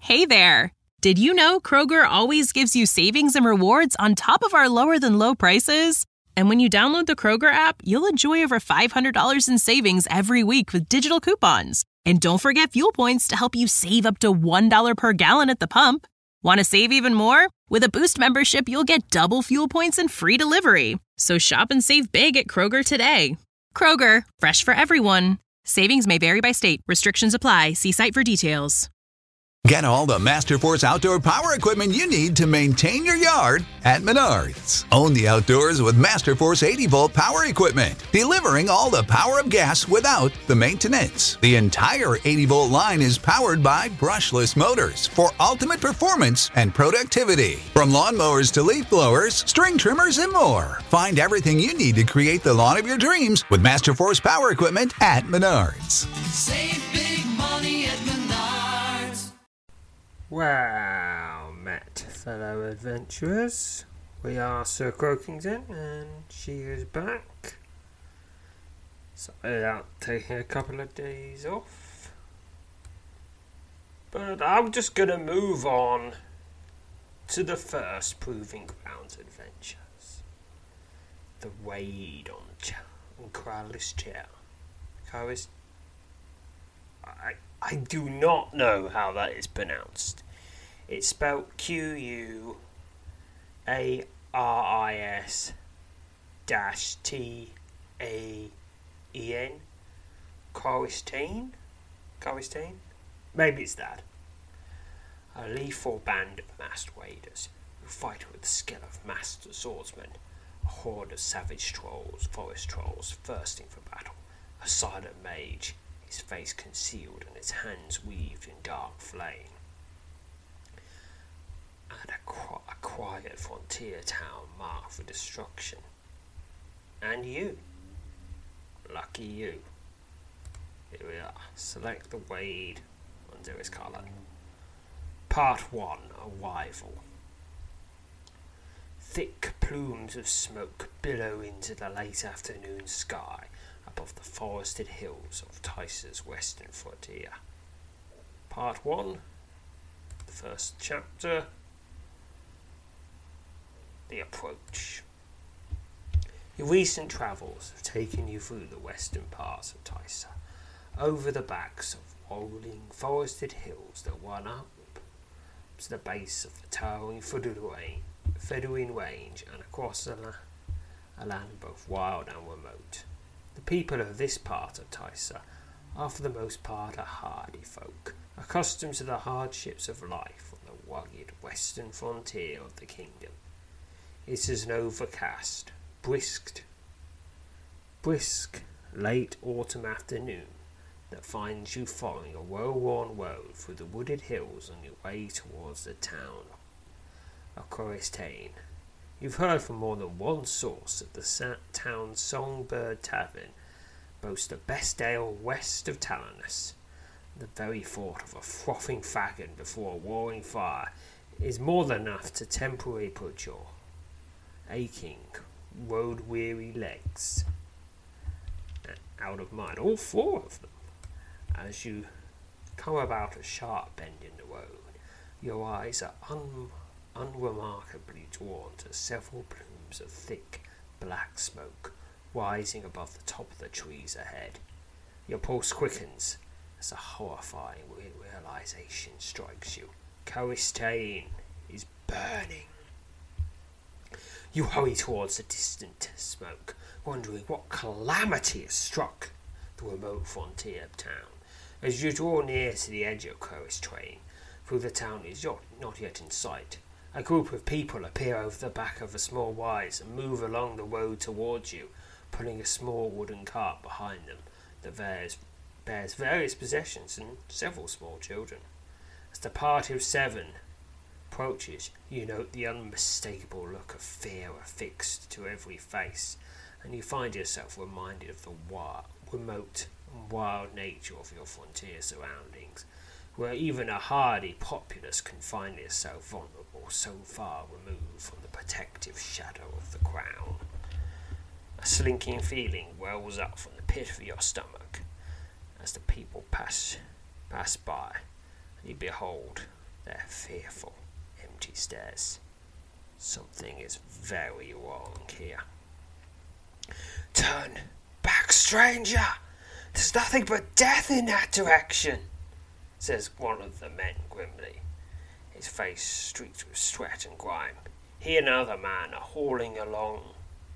Hey there! Did you know Kroger always gives you savings and rewards on top of our lower-than-low prices? And when you download the Kroger app, you'll enjoy over $500 in savings every week with digital coupons. And don't forget fuel points to help you save up to $1 per gallon at the pump. Want to save even more? With a Boost membership, you'll get double fuel points and free delivery. So shop and save big at Kroger today. Kroger, fresh for everyone. Savings may vary by state. Restrictions apply. See site for details. Get all the Masterforce outdoor power equipment you need to maintain your yard at Menards. Own the outdoors with Masterforce 80-volt power equipment, delivering all the power of gas without the maintenance. The entire 80-volt line is powered by brushless motors for ultimate performance and productivity. From lawnmowers to leaf blowers, string trimmers, and more. Find everything you need to create the lawn of your dreams with Masterforce power equipment at Menards. Save big money at Menards. Well met, fellow adventurers. We are Sir Croakington, and she is back. Sorry about taking a couple of days off. But I'm just going to move on to the first Proving Grounds adventures. The Wade on Coryllis Chair. I do not know how that is pronounced. It's spelled Quaris -Taen. Corystain? Maybe it's that. A lethal band of masked waders who fight with the skill of master swordsmen. A horde of savage trolls, forest trolls, thirsting for battle. A silent mage, his face concealed and his hands weaved in dark flame. And a quiet frontier town marked for destruction. And you. Lucky you. Here we are. Select the Wade on Zeriskallen. Part 1. Arrival. Thick plumes of smoke billow into the late afternoon sky above the forested hills of Tyssa's western frontier. Part 1, the first chapter, The Approach. Your recent travels have taken you through the western parts of Tyssa, over the backs of rolling forested hills that run up to the base of the towering Fedouin Range and across a land both wild and remote. The people of this part of Tyssa are for the most part a hardy folk, accustomed to the hardships of life on the rugged western frontier of the kingdom. It is an overcast, brisk late autumn afternoon that finds you following a well-worn road through the wooded hills on your way towards the town of Corystain. You've heard from more than one source that the town's Songbird Tavern boasts the best ale west of Talanis. The very thought of a frothing flagon before a roaring fire is more than enough to temporarily put your aching, road-weary legs out of mind. All four of them. As you come about a sharp bend in the road, your eyes are unremarkably drawn to several plumes of thick black smoke rising above the top of the trees ahead. Your pulse quickens as a horrifying realization strikes you. Corystain is burning. You hurry towards the distant smoke, wondering what calamity has struck the remote frontier town. As you draw near to the edge of Corystain, though the town is not yet in sight, a group of people appear over the back of a small rise and move along the road towards you, pulling a small wooden cart behind them that bears various possessions and several small children. As the party of 7 approaches, you note the unmistakable look of fear affixed to every face, and you find yourself reminded of the remote and wild nature of your frontier surroundings, where even a hardy populace can find itself vulnerable so far removed from the protective shadow of the crown. A slinking feeling wells up from the pit of your stomach as the people pass by, and you behold their fearful, empty stares. Something is very wrong here. "Turn back, stranger! There's nothing but death in that direction," says one of the men grimly, his face streaked with sweat and grime. He and another man are hauling along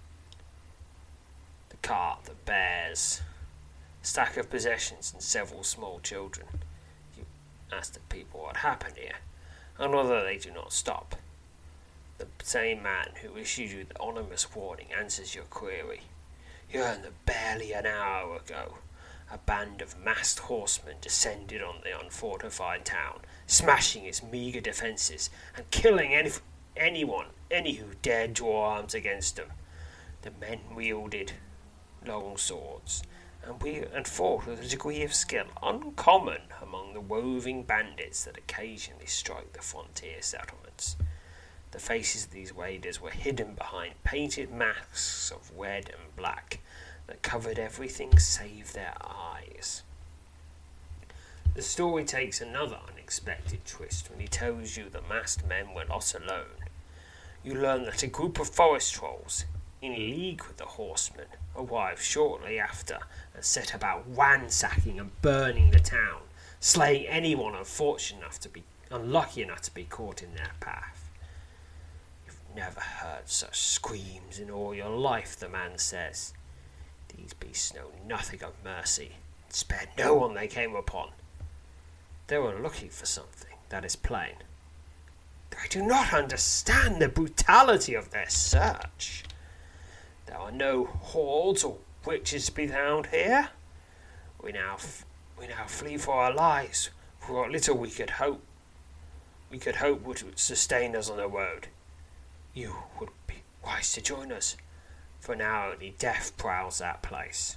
the cart that bears a stack of possessions and several small children. You ask the people what happened here, and although they do not stop, the same man who issued you the ominous warning answers your query. You learn that barely an hour ago, a band of masked horsemen descended on the unfortified town, smashing its meagre defences and killing any who dared draw arms against them. The men wielded long swords and fought with a degree of skill uncommon among the roving bandits that occasionally strike the frontier settlements. The faces of these raiders were hidden behind painted masks of red and black that covered everything save their eyes. The story takes another unexpected twist when he tells you the masked men were not alone. You learn that a group of forest trolls, in league with the horsemen, arrived shortly after and set about ransacking and burning the town, slaying anyone unlucky enough to be caught in their path. "Never heard such screams in all your life," the man says. "These beasts know nothing of mercy, and spared no one they came upon. They were looking for something, that is plain. I do not understand the brutality of their search. There are no hoards or witches to be found here. We now flee for our lives, for what little we could hope would sustain us on the road. You would be wise to join us, for now only death prowls that place."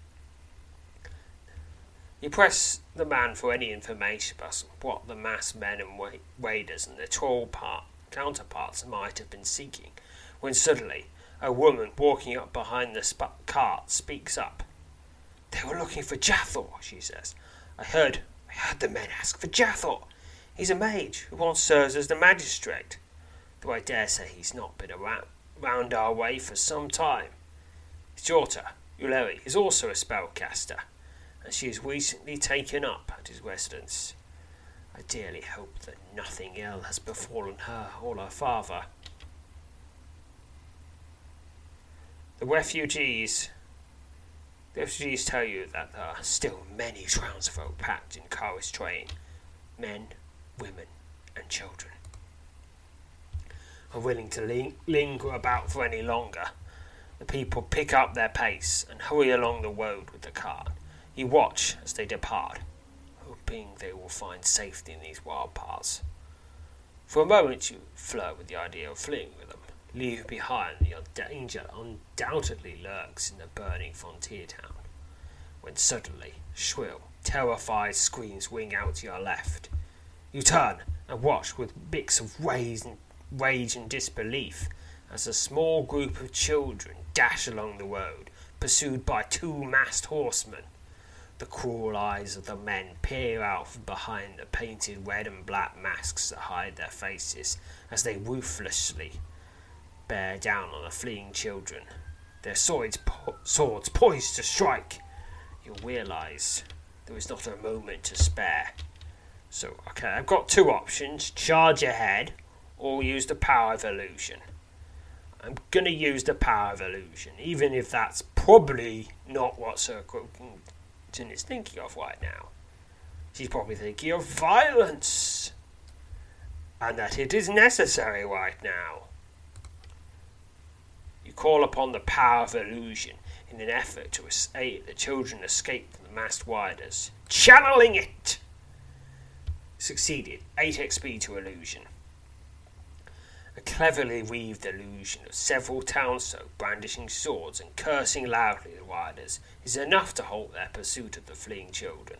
You press the man for any information about what the masked men and raiders and their troll counterparts might have been seeking, when suddenly a woman walking up behind the cart speaks up. "They were looking for Jathor," she says. I heard the men ask for Jathor. He's a mage who once serves as the magistrate, though I dare say he's not been around our way for some time. His daughter, Uleri, is also a spellcaster, and she has recently taken up at his residence. I dearly hope that nothing ill has befallen her or her father. The refugees tell you that there are still many townsfolk packed in Kara's train, men, women, and children. Unwilling to linger about for any longer, the people pick up their pace and hurry along the road with the cart. You watch as they depart, hoping they will find safety in these wild parts. For a moment you flirt with the idea of fleeing with them, leave behind the danger undoubtedly lurks in the burning frontier town, when suddenly shrill, terrified screams ring out to your left. You turn and watch with mix of rage and disbelief as a small group of children dash along the road, pursued by two masked horsemen. The cruel eyes of the men peer out from behind the painted red and black masks that hide their faces as they ruthlessly bear down on the fleeing children, their swords poised to strike. You realise there is not a moment to spare. So, okay, I've got two options: charge ahead or use the power of illusion. I'm going to use the power of illusion, even if that's probably not what Sir Croakington is thinking of right now. She's probably thinking of violence, and that it is necessary right now. You call upon the power of illusion in an effort to aid the children escape from the masked riders. Channeling it! Succeeded. 8 XP to illusion. A cleverly weaved illusion of several townsfolk brandishing swords and cursing loudly at the riders is enough to halt their pursuit of the fleeing children.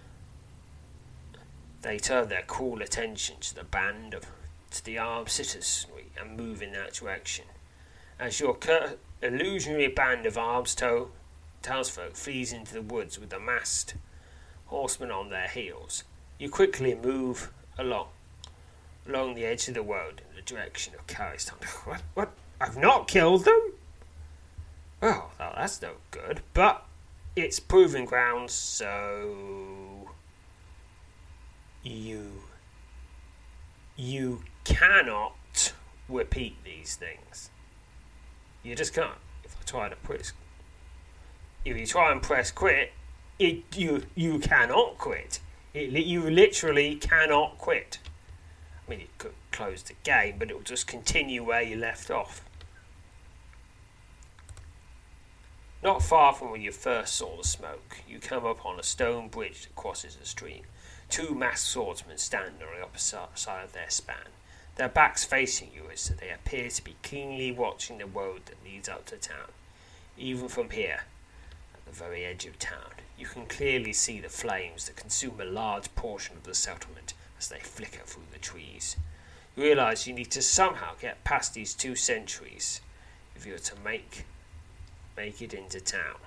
They turn their cruel attention to the armed citizenry and move in that direction. As your illusionary band of armed townsfolk flees into the woods with the masked horsemen on their heels, you quickly move along along the edge of the world in the direction of Karistan. What? I've not killed them? Well, that's no good, but it's proving grounds, so you cannot repeat these things. You just can't. If you try and press quit, you cannot quit. You literally cannot quit. I mean, you could close the game, but it will just continue where you left off. Not far from where you first saw the smoke, you come upon a stone bridge that crosses a stream. 2 masked swordsmen stand on the opposite side of their span. Their backs facing you as they appear to be keenly watching the road that leads up to town. Even from here, at the very edge of town, you can clearly see the flames that consume a large portion of the settlement as they flicker through the trees. You realise you need to somehow get past these 2 sentries if you are to make it into town.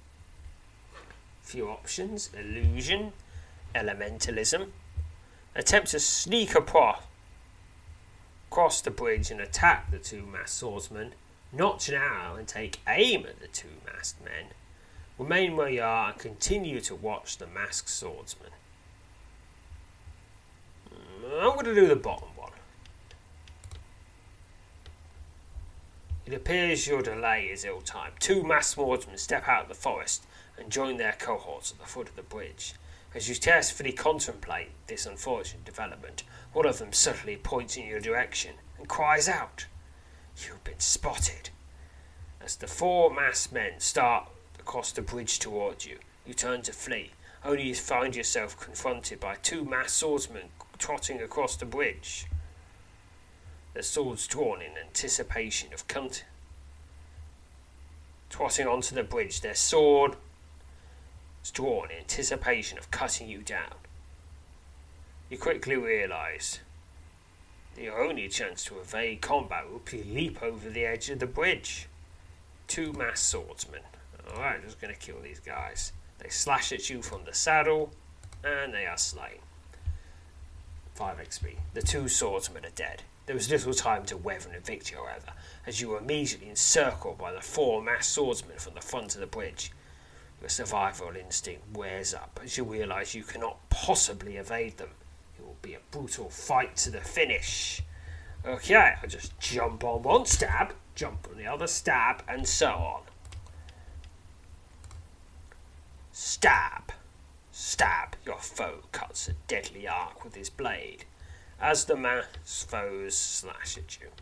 Few options: illusion, elementalism. Attempt to sneak across the bridge and attack the 2 masked swordsmen. Notch an arrow and take aim at the 2 masked men. Remain where you are and continue to watch the masked swordsman. I'm going to do the bottom one. It appears your delay is ill-timed. 2 masked swordsmen step out of the forest and join their cohorts at the foot of the bridge. As you carefully contemplate this unfortunate development, one of them suddenly points in your direction and cries out, "You've been spotted." As the 4 masked men start across the bridge towards you, you turn to flee, only to find yourself confronted by 2 masked swordsmen trotting across the bridge. Their swords drawn in anticipation of trotting onto the bridge, their sword is drawn in anticipation of cutting you down. You quickly realise that your only chance to evade combat will be leap over the edge of the bridge. 2 masked swordsmen. Alright, just going to kill these guys. They slash at you from the saddle, and they are slain. 5 XP. The 2 swordsmen are dead. There was little time to weather and victory, however, as you were immediately encircled by the 4 masked swordsmen from the front of the bridge. Your survival instinct wears up as you realise you cannot possibly evade them. It will be a brutal fight to the finish. Okay, I just jump on one, stab, jump on the other, stab, and so on. Stab. Stab. Your foe cuts a deadly arc with his blade as the masked foes slash at you.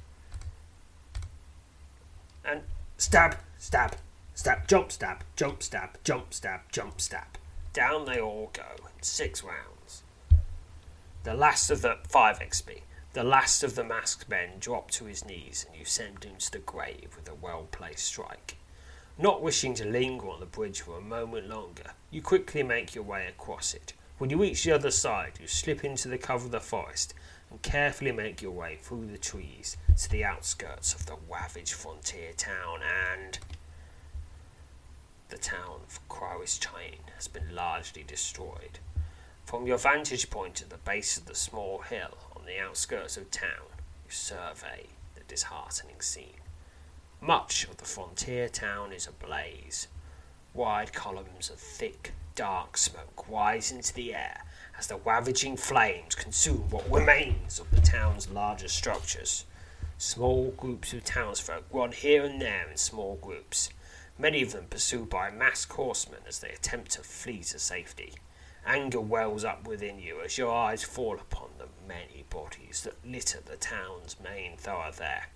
And stab, stab, stab, jump, stab, jump, stab, jump, stab, jump, stab. Down they all go in 6 rounds. The last of the 5 XP. The last of the masked men drop to his knees and you send him to the grave with a well-placed strike. Not wishing to linger on the bridge for a moment longer, you quickly make your way across it. When you reach the other side, you slip into the cover of the forest and carefully make your way through the trees to the outskirts of the ravaged frontier town, and the town of Crowy's Chain has been largely destroyed. From your vantage point at the base of the small hill on the outskirts of town, you survey the disheartening scene. Much of the frontier town is ablaze. Wide columns of thick, dark smoke rise into the air as the ravaging flames consume what remains of the town's larger structures. Small groups of townsfolk run here and there in small groups, many of them pursued by masked horsemen as they attempt to flee to safety. Anger wells up within you as your eyes fall upon the many bodies that litter the town's main thoroughfare.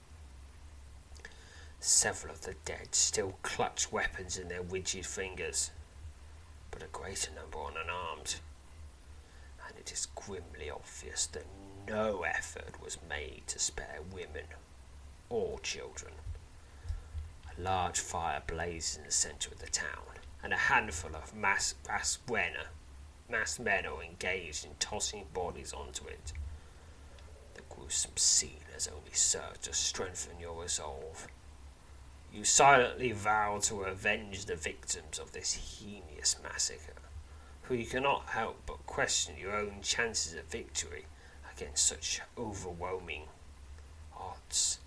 Several of the dead still clutch weapons in their rigid fingers, but a greater number are unarmed, and it is grimly obvious that no effort was made to spare women or children. A large fire blazes in the centre of the town, and a handful of masked men are engaged in tossing bodies onto it. The gruesome scene has only served to strengthen your resolve. You silently vow to avenge the victims of this heinous massacre, for you cannot help but question your own chances of victory against such overwhelming odds.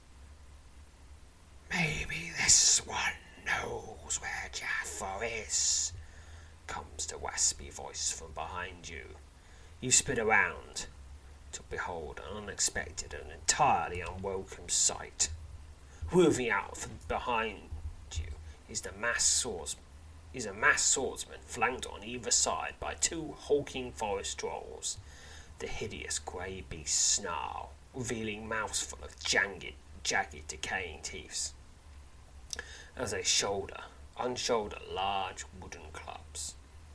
"Maybe this one knows where Jaffa is," comes the waspy voice from behind you. You spin around to behold an unexpected and entirely unwelcome sight. Moving out from behind you is a masked swordsman flanked on either side by two hulking forest trolls. The hideous grey beast snarl, revealing mouths full of jagged, decaying teeth, as they unshoulder large wooden clubs.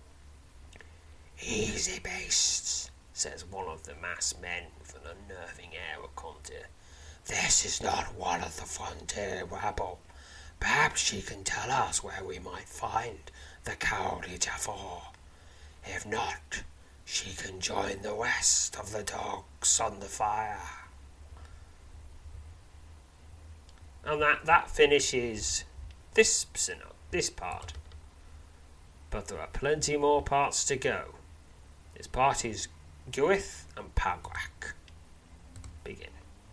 "Easy, beasts," says one of the masked men with an unnerving air of contour. "This is not one of the frontier rabble. Perhaps she can tell us where we might find the cowardly Jafar. If not, she can join the rest of the dogs on the fire." And that finishes this part. But there are plenty more parts to go. This part is Gwith and Pagrak. Begin.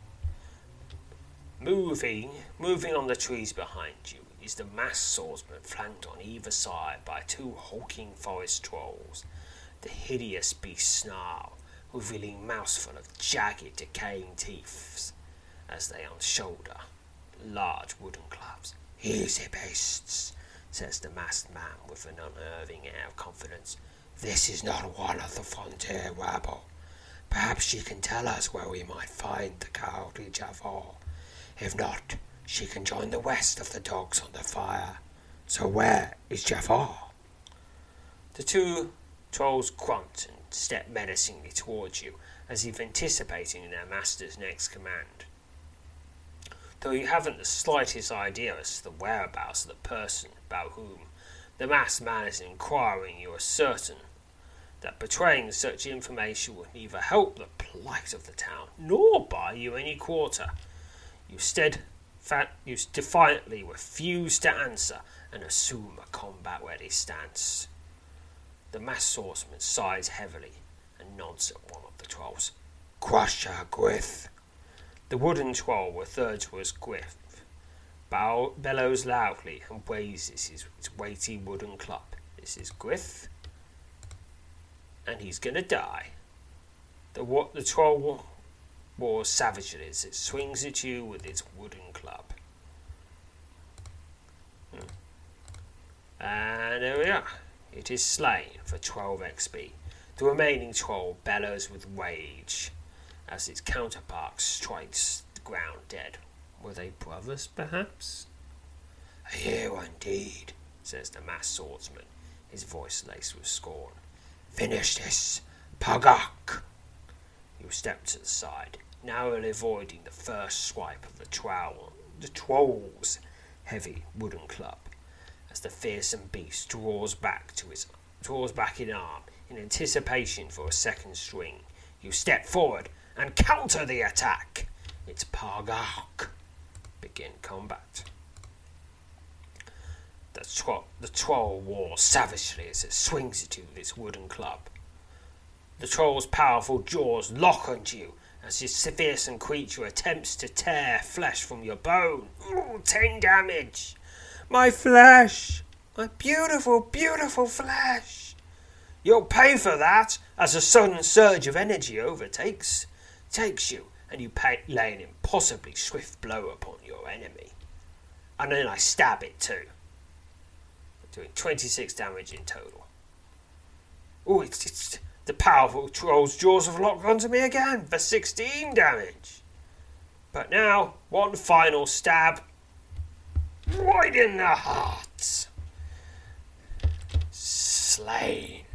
Moving on the trees behind you is the masked swordsman flanked on either side by two hulking forest trolls. The hideous beast snarl, revealing mouths full of jagged, decaying teeth as they unshoulder large wooden clubs. "Easy, beasts," says the masked man with an unnerving air of confidence. "This is not one of the frontier rabble. Perhaps she can tell us where we might find the cowardly Jafar. If not, she can join the rest of the dogs on the fire. So where is Jafar?" The two trolls grunt and step menacingly towards you, as if anticipating their master's next command. Though you haven't the slightest idea as to the whereabouts of the person about whom the masked man is inquiring, you are certain that betraying such information would neither help the plight of the town nor buy you any quarter. You defiantly refuse to answer and assume a combat-ready stance. The masked swordsman sighs heavily and nods at one of the trolls. "Crush her, Gwith." The wooden troll referred to as Gwith bellows loudly and raises his weighty wooden club. "This is Gwith, and he's gonna die." The troll roars savagely as it swings at you with its wooden club. And there we are. It is slain for 12 XP. The remaining troll bellows with rage as its counterpart strikes the ground dead. Were they brothers, perhaps? "A hero indeed," says the masked swordsman, his voice laced with scorn. "Finish this, Pagak." You step to the side, narrowly avoiding the first swipe of the troll's heavy wooden club, as the fearsome beast draws back in arm in anticipation for a second swing. You step forward and counter the attack. It's Pagak. Begin combat. The troll roars savagely as it swings at you with its wooden club. The troll's powerful jaws lock onto you as this fearsome creature attempts to tear flesh from your bone. 10 damage! My flesh! My beautiful, beautiful flesh! You'll pay for that as a sudden surge of energy takes you, and you lay an impossibly swift blow upon your enemy. And then I stab it too, doing 26 damage in total. It's the powerful troll's jaws have locked onto me again for 16 damage. But now, one final stab, right in the heart. Slain.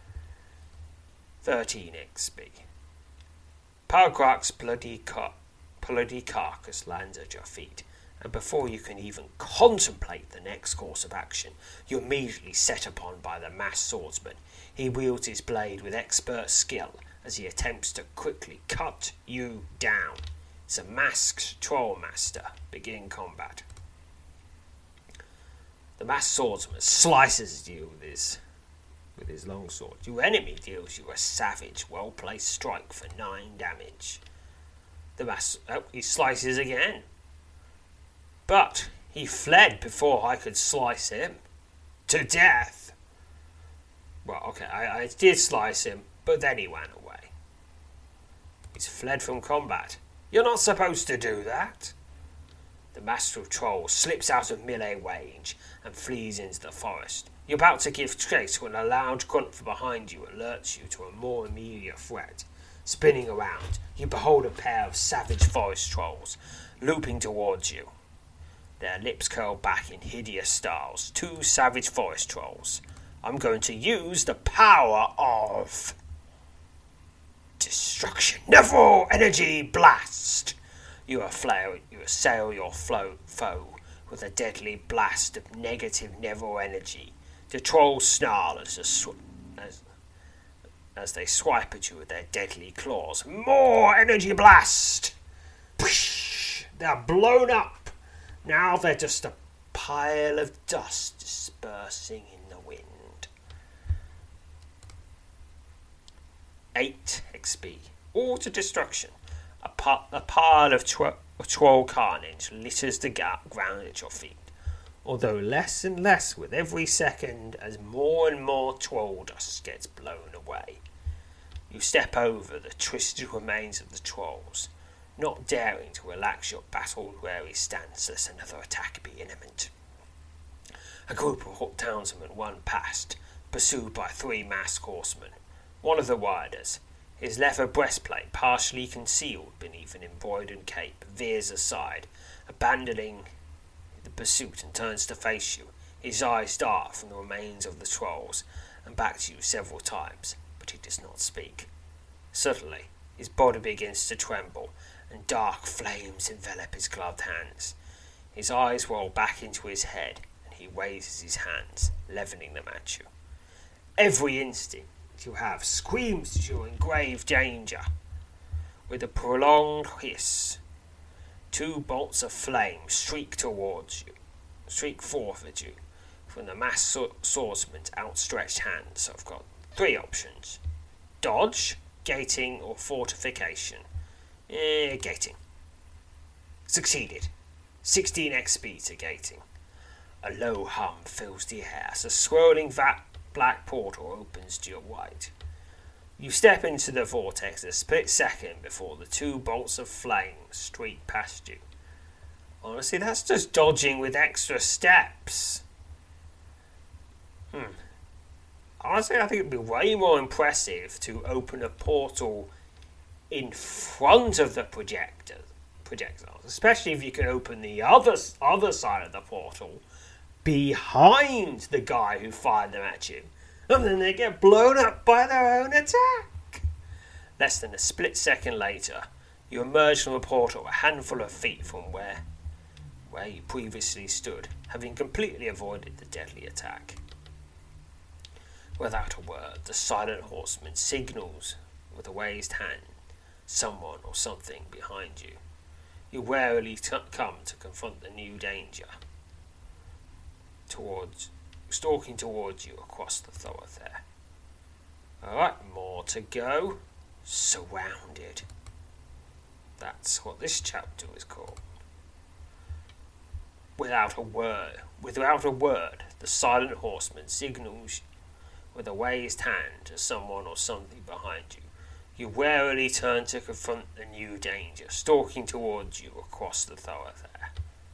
13 XP. Pagrak's bloody carcass lands at your feet, and before you can even contemplate the next course of action, you're immediately set upon by the masked swordsman. He wields his blade with expert skill as he attempts to quickly cut you down. It's a masked troll master. Begin combat. The masked swordsman slices at you with his with his longsword. Your enemy deals you a savage, well-placed strike for 9 damage. He slices again. But he fled before I could slice him. To death. Well, okay, I did slice him, but then he ran away. He's fled from combat. You're not supposed to do that. The Master of Trolls slips out of melee range and flees into the forest. You're about to give chase when a loud grunt from behind you alerts you to a more immediate threat. Spinning around, you behold a pair of savage forest trolls looping towards you. Their lips curl back in hideous snarls. 2 savage forest trolls. I'm going to use the power of destruction. Neville Energy Blast! You assail your foe with a deadly blast of negative Neville energy. The trolls snarl as they swipe at you with their deadly claws. More energy blast! They're blown up. Now they're just a pile of dust dispersing in the wind. 8 XP. Auto destruction. A pile of troll carnage litters the ground at your feet, although less and less with every second as more and more troll dust gets blown away. You step over the twisted remains of the trolls, not daring to relax your battle-weary stance lest another attack be imminent. A group of townsmen run past, pursued by 3 masked horsemen. One of the riders, his leather breastplate partially concealed beneath an embroidered cape, veers aside, abandoning the pursuit, and turns to face you. His eyes dart from the remains of the trolls and back to you several times, but he does not speak. Suddenly, his body begins to tremble, and dark flames envelop his gloved hands. His eyes roll back into his head, and he raises his hands, levelling them at you. Every instinct you have screams that you're in grave danger. With a prolonged hiss, 2 bolts of flame streak forth at you from the masked swordsman's outstretched hands. So I've got 3 options: dodge, gating, or fortification. Gating. Succeeded. 16 XP to gating. A low hum fills the air as a swirling black portal opens to your right. You step into the vortex a split second before the 2 bolts of flame streak past you. Honestly, that's just dodging with extra steps. Honestly, I think it'd be way more impressive to open a portal in front of the projectiles, especially if you can open the other side of the portal behind the guy who fired them at you, and then they get blown up by their own attack. Less than a split second later, you emerge from the portal a handful of feet from where you previously stood, having completely avoided the deadly attack. Without a word, the silent horseman signals with a raised hand someone or something behind you. You warily come to confront the new danger, stalking towards you across the thoroughfare. Alright, more to go. Surrounded. That's what this chapter is called. Without a word, the silent horseman signals with a raised hand to someone or something behind you. You warily turn to confront the new danger, stalking towards you across the thoroughfare.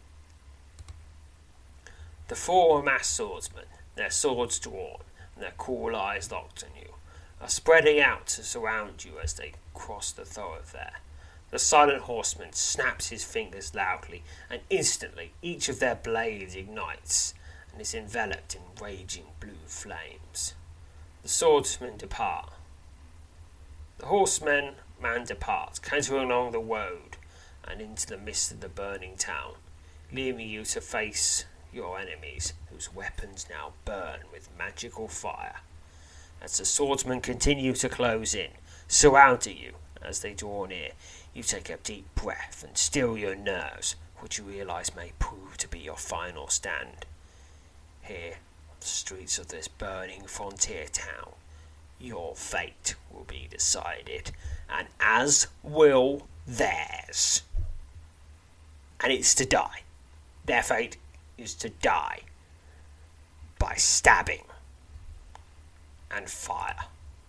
The 4 masked swordsmen, their swords drawn and their cool eyes locked on you, are spreading out to surround you as they cross the thoroughfare. The silent horseman snaps his fingers loudly, and instantly each of their blades ignites and is enveloped in raging blue flames. The swordsmen depart. The horseman departs, cantering along the road and into the midst of the burning town, leaving you to face your enemies, whose weapons now burn with magical fire. As the swordsmen continue to close in, surrounding you as they draw near, you take a deep breath and still your nerves, which you realise may prove to be your final stand. Here, up the streets of this burning frontier town, your fate will be decided, and as will theirs. And it's to die. Their fate is to die by stabbing and fire.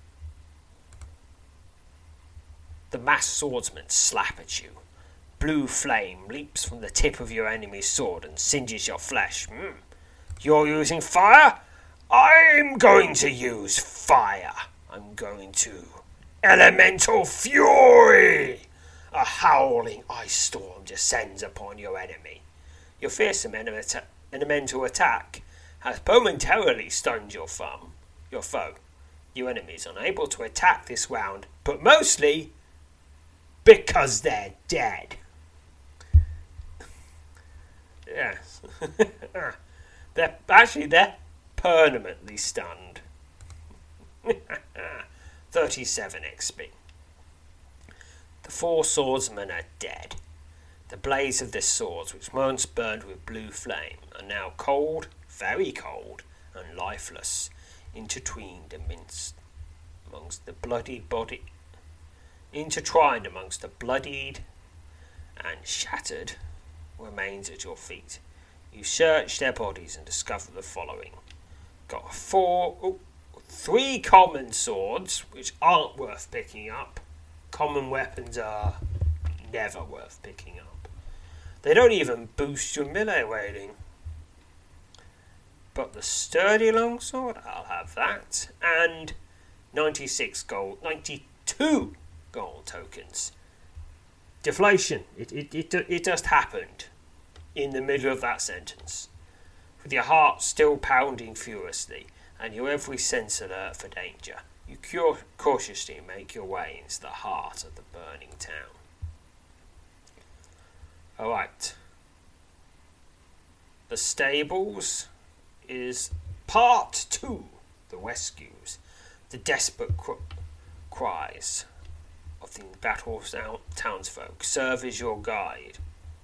The masked swordsmen slap at you. Blue flame leaps from the tip of your enemy's sword and singes your flesh. You're using fire? I'm going to use fire. I'm going to. Elemental fury! A howling ice storm descends upon your enemy. Your fearsome elemental attack has momentarily stunned your foe. Your enemy is unable to attack this round, but mostly because they're dead. Yes. They're permanently stunned. 37 XP. The 4 swordsmen are dead. The blades of their swords, which once burned with blue flame, are now cold, very cold, and lifeless, intertwined amongst the bloodied and shattered remains at your feet. You search their bodies and discover the following. Got 3 common swords, which aren't worth picking up. Common weapons are never worth picking up. They don't even boost your melee rating. But the sturdy longsword, I'll have that. And 92 gold tokens. Deflation. It just happened in the middle of that sentence. With your heart still pounding furiously and your every sense alert for danger, you cautiously make your way into the heart of the burning town. Alright. The stables is part 2. The rescues. The desperate cries of the embattled townsfolk serve as your guide.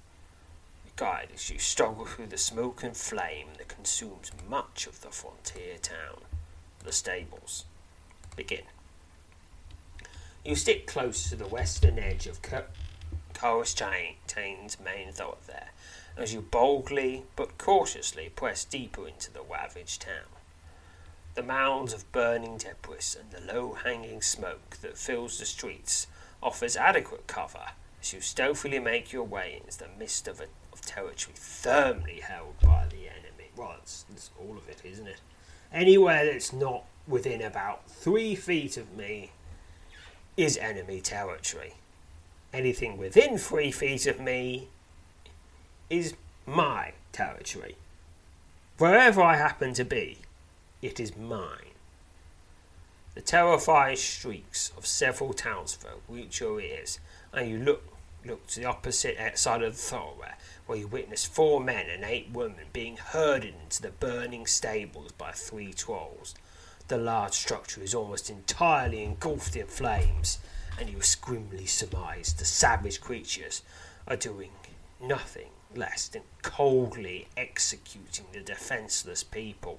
As you struggle through the smoke and flame that consumes much of the frontier town. The stables. Begin. You stick close to the western edge of Coruscant's main thoroughfare as you boldly but cautiously press deeper into the ravaged town. The mounds of burning debris and the low-hanging smoke that fills the streets offers adequate cover as you stealthily make your way into the midst of territory firmly held by the enemy. Well, it's all of it, isn't it? Anywhere that's not within about 3 feet of me is enemy territory. Anything within 3 feet of me is my territory. Wherever I happen to be, it is mine. The terrifying shrieks of several townsfolk reach your ears, and you look to the opposite side of the thoroughfare, where you witness 4 men and 8 women being herded into the burning stables by 3 trolls. The large structure is almost entirely engulfed in flames, and you grimly surmise the savage creatures are doing nothing less than coldly executing the defenceless people.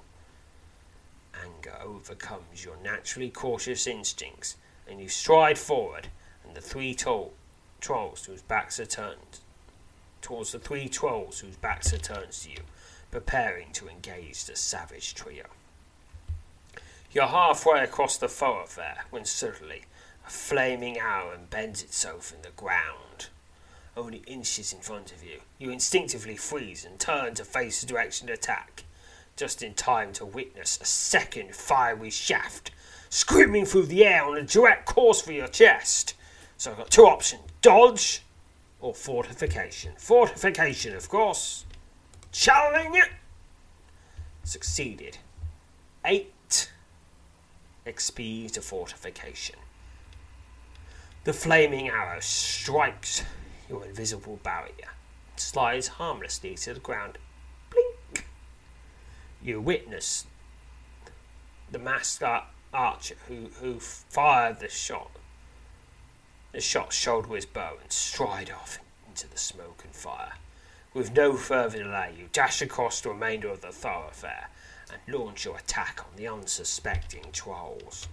Anger overcomes your naturally cautious instincts, and you stride forward, and the 3 trolls whose backs are turned towards the 3 trolls whose backs are turned to you, preparing to engage the savage trio. You're halfway across the thoroughfare when suddenly a flaming arrow embeds itself in the ground. Only inches in front of you, you instinctively freeze and turn to face the direction of attack, just in time to witness a second fiery shaft screaming through the air on a direct course for your chest. So I've got 2 options: dodge or fortification. Fortification, of course. Challenging it. Succeeded. 8 XP to fortification. The flaming arrow strikes your invisible barrier, slides harmlessly to the ground. Blink. You witness the masked archer who fired the shot. The shot shoulder his bow and stride off into the smoke and fire. With no further delay, you dash across the remainder of the thoroughfare and launch your attack on the unsuspecting trolls.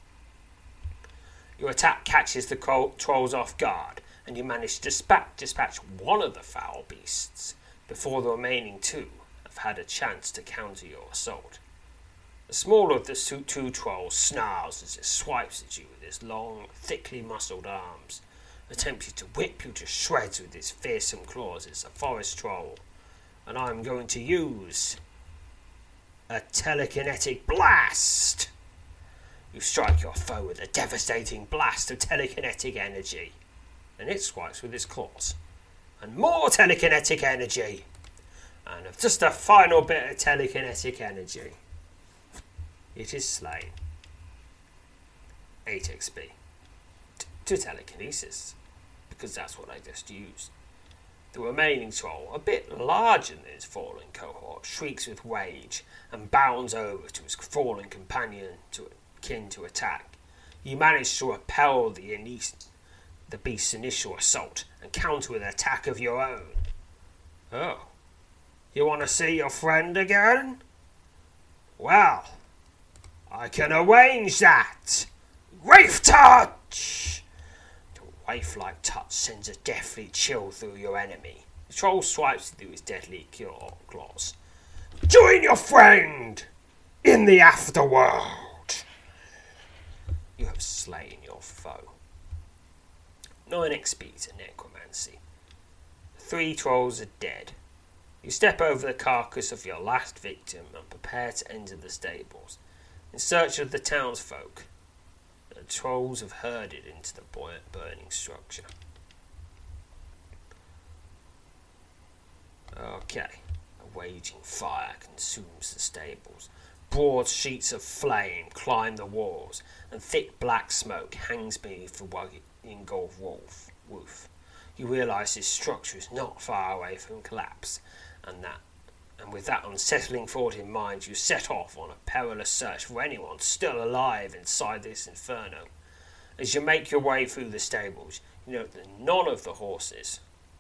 Your attack catches the trolls off guard, and you manage to dispatch one of the foul beasts before the remaining two have had a chance to counter your assault. The smaller of the two trolls snarls as it swipes at you with its long, thickly muscled arms, attempting to whip you to shreds with its fearsome claws. It's a forest troll, and I'm going to use a telekinetic blast. You strike your foe with a devastating blast of telekinetic energy, and it swipes with its claws. And more telekinetic energy, and just a final bit of telekinetic energy. It is slain. 8 XP. To telekinesis, because that's what I just used. The remaining troll, a bit larger than his fallen cohort, shrieks with rage and bounds over to his fallen companion to attack. You manage to repel the beast's initial assault and counter with an attack of your own. Oh, you want to see your friend again? Well, I can arrange that. Wraith touch! The wraith-like touch sends a deathly chill through your enemy. The troll swipes through his deadly claws. Join your friend in the afterworld. You have slain your foe. 9 XP to necromancy. The 3 trolls are dead. You step over the carcass of your last victim and prepare to enter the stables. In search of the townsfolk, the trolls have herded into the burning structure. Okay, a waging fire consumes the stables. Broad sheets of flame climb the walls, and thick black smoke hangs beneath the Ingolf roof. You realise this structure is not far away from collapse, and with that unsettling thought in mind, you set off on a perilous search for anyone still alive inside this inferno. As you make your way through the stables, you note that none of the horses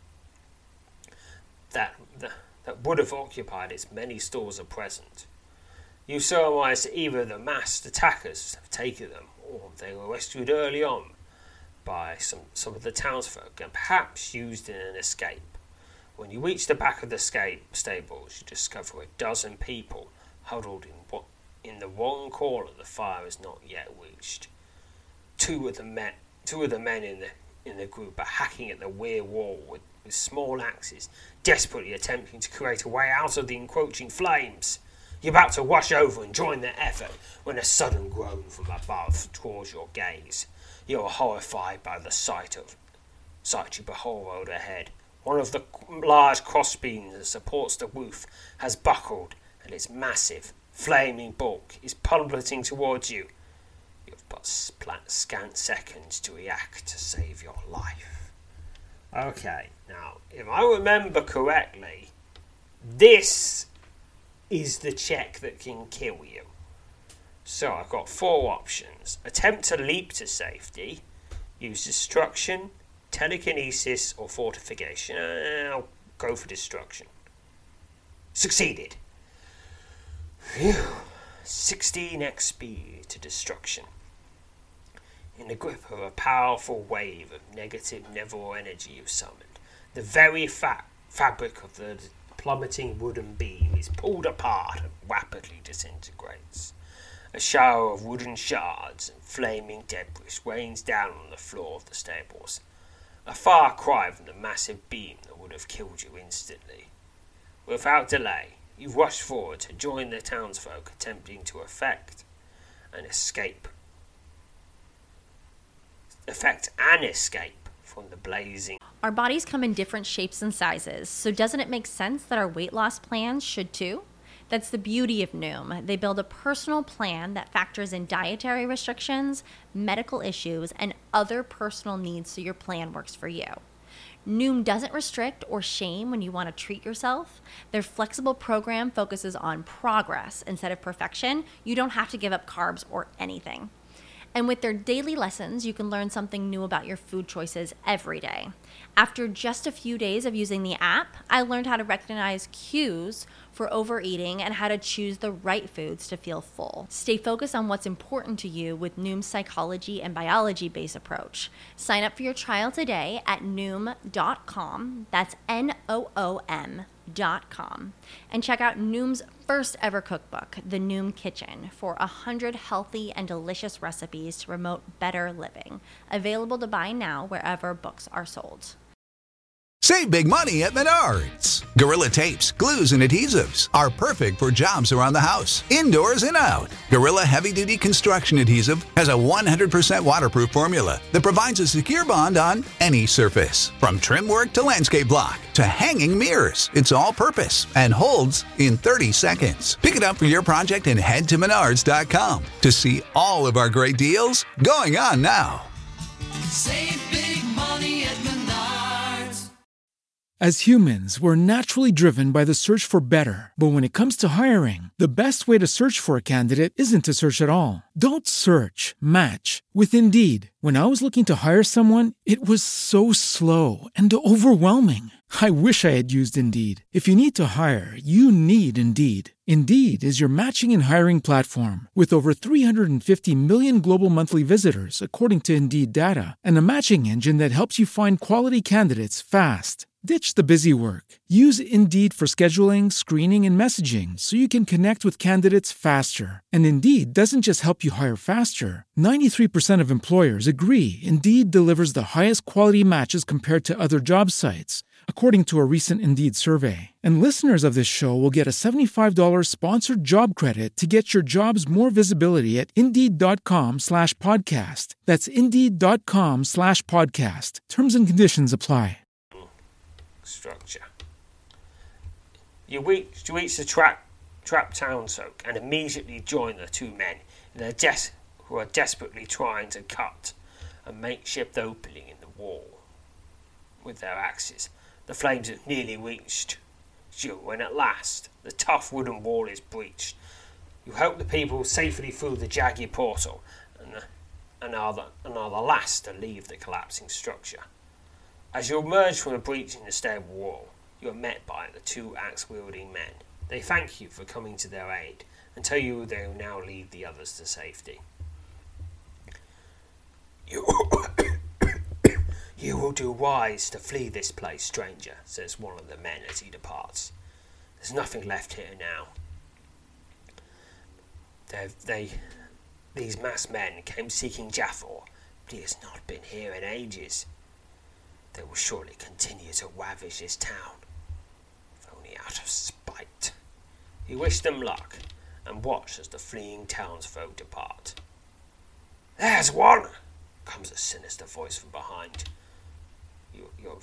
that would have occupied its many stalls are present. You surmise that either the masked attackers have taken them, or they were rescued early on by some of the townsfolk and perhaps used in an escape. When you reach the back of the stables, you discover a dozen people huddled in the one corner the fire has not yet reached. Two of the men in the group are hacking at the rear wall with small axes, desperately attempting to create a way out of the encroaching flames. You're about to rush over and join their effort when a sudden groan from above draws your gaze. You are horrified by the sight you behold ahead. One of the large crossbeams that supports the roof has buckled, and its massive, flaming bulk is plummeting towards you. You have but scant seconds to react to save your life. Okay, now, if I remember correctly, this is the check that can kill you. So I've got 4 options. Attempt to leap to safety, use destruction, telekinesis, or fortification. I'll go for destruction. Succeeded. Phew. 16 XP to destruction. In the grip of a powerful wave of negative Neville energy you've summoned, the very fabric of the plummeting wooden beam is pulled apart and rapidly disintegrates. A shower of wooden shards and flaming debris rains down on the floor of the stables. A far cry from the massive beam that would have killed you instantly. Without delay, you rush forward to join the townsfolk attempting to effect an escape from the blazing. Our bodies come in different shapes and sizes, so doesn't it make sense that our weight loss plans should too? That's the beauty of Noom. They build a personal plan that factors in dietary restrictions, medical issues, and other personal needs so your plan works for you. Noom doesn't restrict or shame when you want to treat yourself. Their flexible program focuses on progress instead of perfection. You don't have to give up carbs or anything. And with their daily lessons, you can learn something new about your food choices every day. After just a few days of using the app, I learned how to recognize cues for overeating and how to choose the right foods to feel full. Stay focused on what's important to you with Noom's psychology and biology-based approach. Sign up for your trial today at Noom.com. That's Noom.com. And check out Noom's first ever cookbook, The Noom Kitchen, for 100 healthy and delicious recipes to promote better living. Available to buy now wherever books are sold. Save big money at Menards. Gorilla tapes, glues, and adhesives are perfect for jobs around the house, indoors and out. Gorilla Heavy Duty Construction Adhesive has a 100% waterproof formula that provides a secure bond on any surface. From trim work to landscape block to hanging mirrors, it's all purpose and holds in 30 seconds. Pick it up for your project and head to Menards.com to see all of our great deals going on now. Save big money at Menards. As humans, we're naturally driven by the search for better. But when it comes to hiring, the best way to search for a candidate isn't to search at all. Don't search, match with Indeed. When I was looking to hire someone, it was so slow and overwhelming. I wish I had used Indeed. If you need to hire, you need Indeed. Indeed is your matching and hiring platform with over 350 million global monthly visitors, according to Indeed data, and a matching engine that helps you find quality candidates fast. Ditch the busy work. Use Indeed for scheduling, screening, and messaging so you can connect with candidates faster. And Indeed doesn't just help you hire faster. 93% of employers agree Indeed delivers the highest quality matches compared to other job sites, according to a recent Indeed survey. And listeners of this show will get a $75 sponsored job credit to get your jobs more visibility at Indeed.com/podcast. That's Indeed.com/podcast. Terms and conditions apply. Structure. You reach the trap townsfolk and immediately join the two men who are desperately trying to cut a makeshift opening in the wall with their axes. The flames have nearly reached you when at last the tough wooden wall is breached. You help the people safely through the jagged portal and are the last to leave the collapsing structure. As you emerge from a breach in the stable wall, you are met by the two axe-wielding men. They thank you for coming to their aid and tell you they will now lead the others to safety. You will do wise to flee this place, stranger, says one of the men as he departs. There's nothing left here now. These masked men came seeking Jaffor, but he has not been here in ages. They will surely continue to ravage his town, if only out of spite. He wished them luck, and watched as the fleeing townsfolk depart. There's one! Comes a sinister voice from behind. Your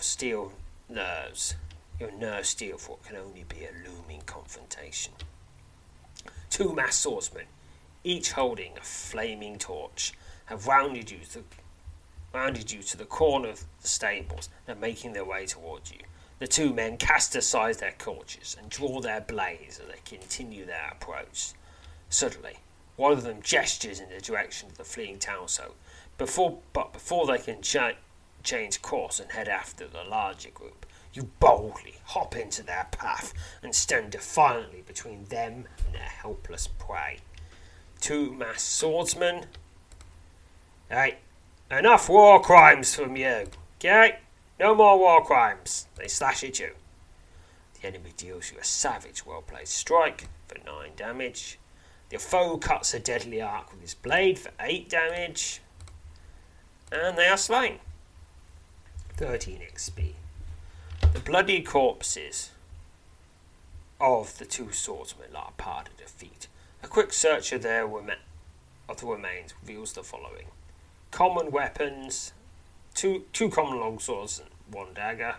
nerves steel for what can only be a looming confrontation. Two masked swordsmen, each holding a flaming torch, have rounded you to the corner of the stables and are making their way towards you. The two men cast aside their torches and draw their blades as they continue their approach. Suddenly, one of them gestures in the direction of the fleeing townsfolk, before they can change course and head after the larger group, you boldly hop into their path and stand defiantly between them and their helpless prey. Two masked swordsmen. Hey, enough war crimes from you, okay? No more war crimes. They slash at you. The enemy deals you a savage, well-placed strike for 9 damage. Your foe cuts a deadly arc with his blade for 8 damage. And they are slain. 13 XP. The bloody corpses of the two swordsmen lie apart at their feet. A quick search of the remains reveals the following. Common weapons, two common longswords and 1 dagger,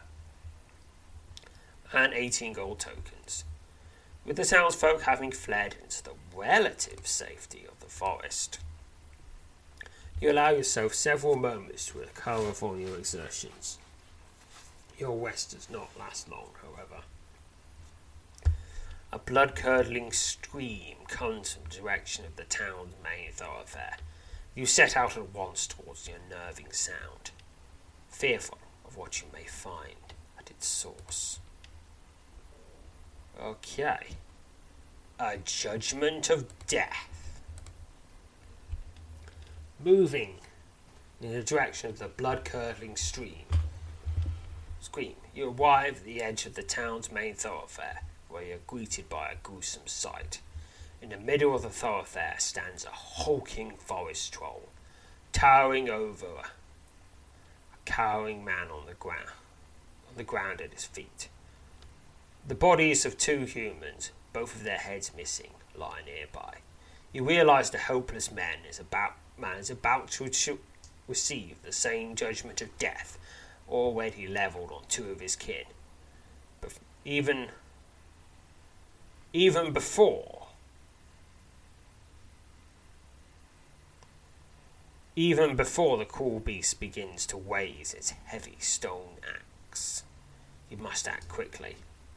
and 18 gold tokens. With the townsfolk having fled into the relative safety of the forest, you allow yourself several moments to recover from your exertions. Your rest does not last long, however. A blood-curdling stream comes from the direction of the town's main thoroughfare. You set out at once towards the unnerving sound, fearful of what you may find at its source. Okay. A judgment of death. Moving in the direction of the blood-curdling scream, you arrive at the edge of the town's main thoroughfare, where you're greeted by a gruesome sight. In the middle of the thoroughfare stands a hulking forest troll, towering over a cowering man on the ground at his feet. The bodies of two humans, both of their heads missing, lie nearby. You realise the helpless man is about to receive the same judgment of death already levelled on two of his kin. But even before the cruel beast begins to raise its heavy stone axe, you must act quickly.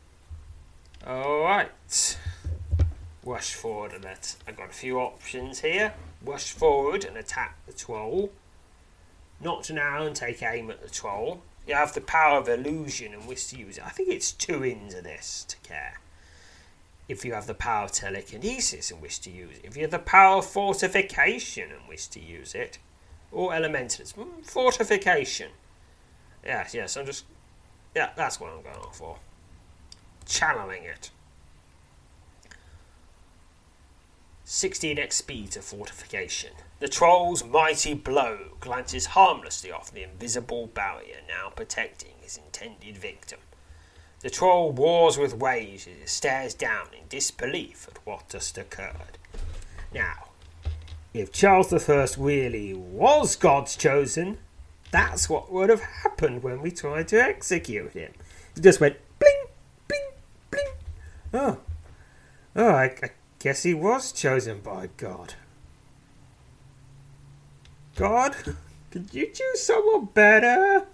Alright. Rush forward and I've got a few options here. Rush forward and attack the troll. Not now and take aim at the troll. You have the power of illusion and wish to use it. I think it's 2 into this to care. If you have the power of telekinesis and wish to use it. If you have the power of fortification and wish to use it. Or elementalism. Fortification. Yes, that's what I'm going for. Channeling it. 16 XP to fortification. The troll's mighty blow glances harmlessly off the invisible barrier now protecting his intended victim. The troll roars with rage as it stares down in disbelief at what just occurred. Now, if Charles I really was God's chosen, that's what would have happened when we tried to execute him. He just went bling, bling, bling. I guess he was chosen by God. God, could you choose someone better?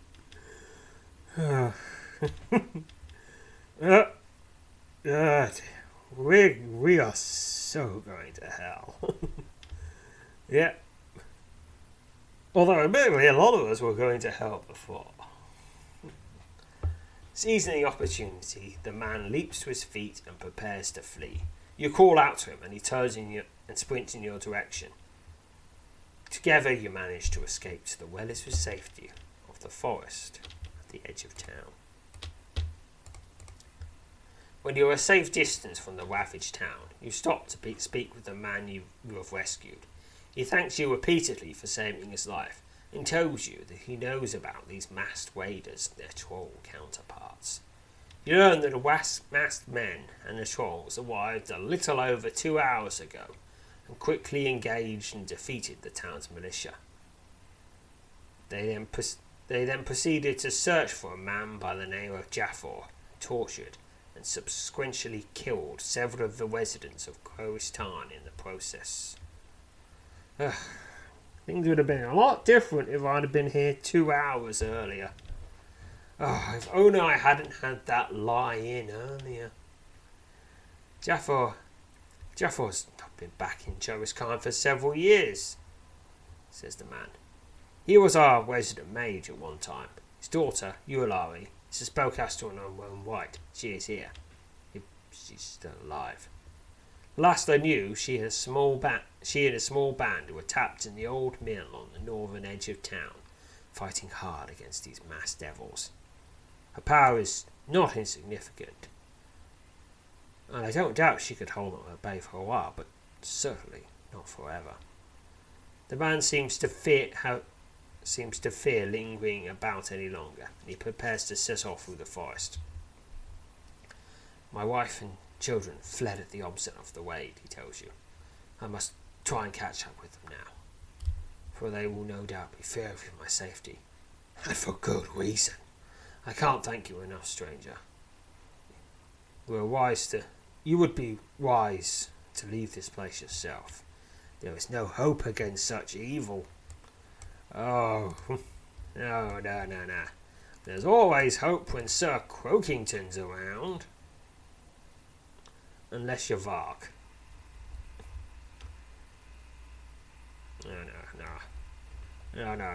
We are so going to hell. Yeah. Although admittedly a lot of us were going to hell before. Seizing the opportunity, the man leaps to his feet and prepares to flee. You call out to him and he turns and sprints in your direction. Together you manage to escape to the well-lit safety of the forest at the edge of town. When you are a safe distance from the ravaged town, you stop to speak with the man you have rescued. He thanks you repeatedly for saving his life and tells you that he knows about these masked raiders and their troll counterparts. You learn that the masked men and the trolls arrived a little over 2 hours ago and quickly engaged and defeated the town's militia. They then proceeded to search for a man by the name of Jafar, tortured and subsequently killed several of the residents of Khoristan in the process. Things would have been a lot different if I'd have been here 2 hours earlier. If only I hadn't had that lie in earlier. Jafar's not been back in Khoristan for several years, says the man. He was our resident mage at one time. His daughter, Eulari, is a spellcaster on her own right. She is here. She's still alive. Last I knew, she and a small band were tapped in the old mill on the northern edge of town, fighting hard against these masked devils. Her power is not insignificant, and I don't doubt she could hold on at bay for a while, but certainly not forever. The man seems to fear lingering about any longer, and he prepares to set off through the forest. My wife and children fled at the onset of the raid, he tells you. I must try and catch up with them now, for they will no doubt be fearing for my safety, and for good reason. I can't thank you enough, stranger. You would be wise to leave this place yourself. There is no hope against such evil. Oh, no. There's always hope when Sir Croakington's around. Unless you're Varg. No. No.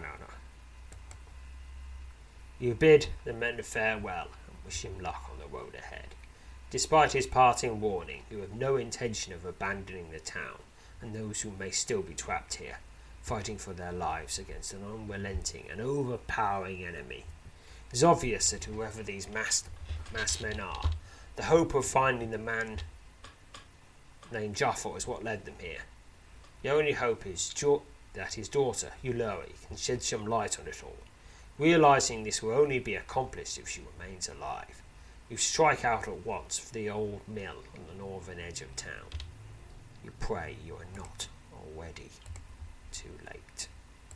You bid the men farewell and wish him luck on the road ahead. Despite his parting warning, you have no intention of abandoning the town and those who may still be trapped here, fighting for their lives against an unrelenting and overpowering enemy. It is obvious that whoever these masked men are, the hope of finding the man named Jaffa is what led them here. The only hope is that his daughter, Uloi, can shed some light on it all. Realising this will only be accomplished if she remains alive, you strike out at once for the old mill on the northern edge of town. You pray you are not already too late.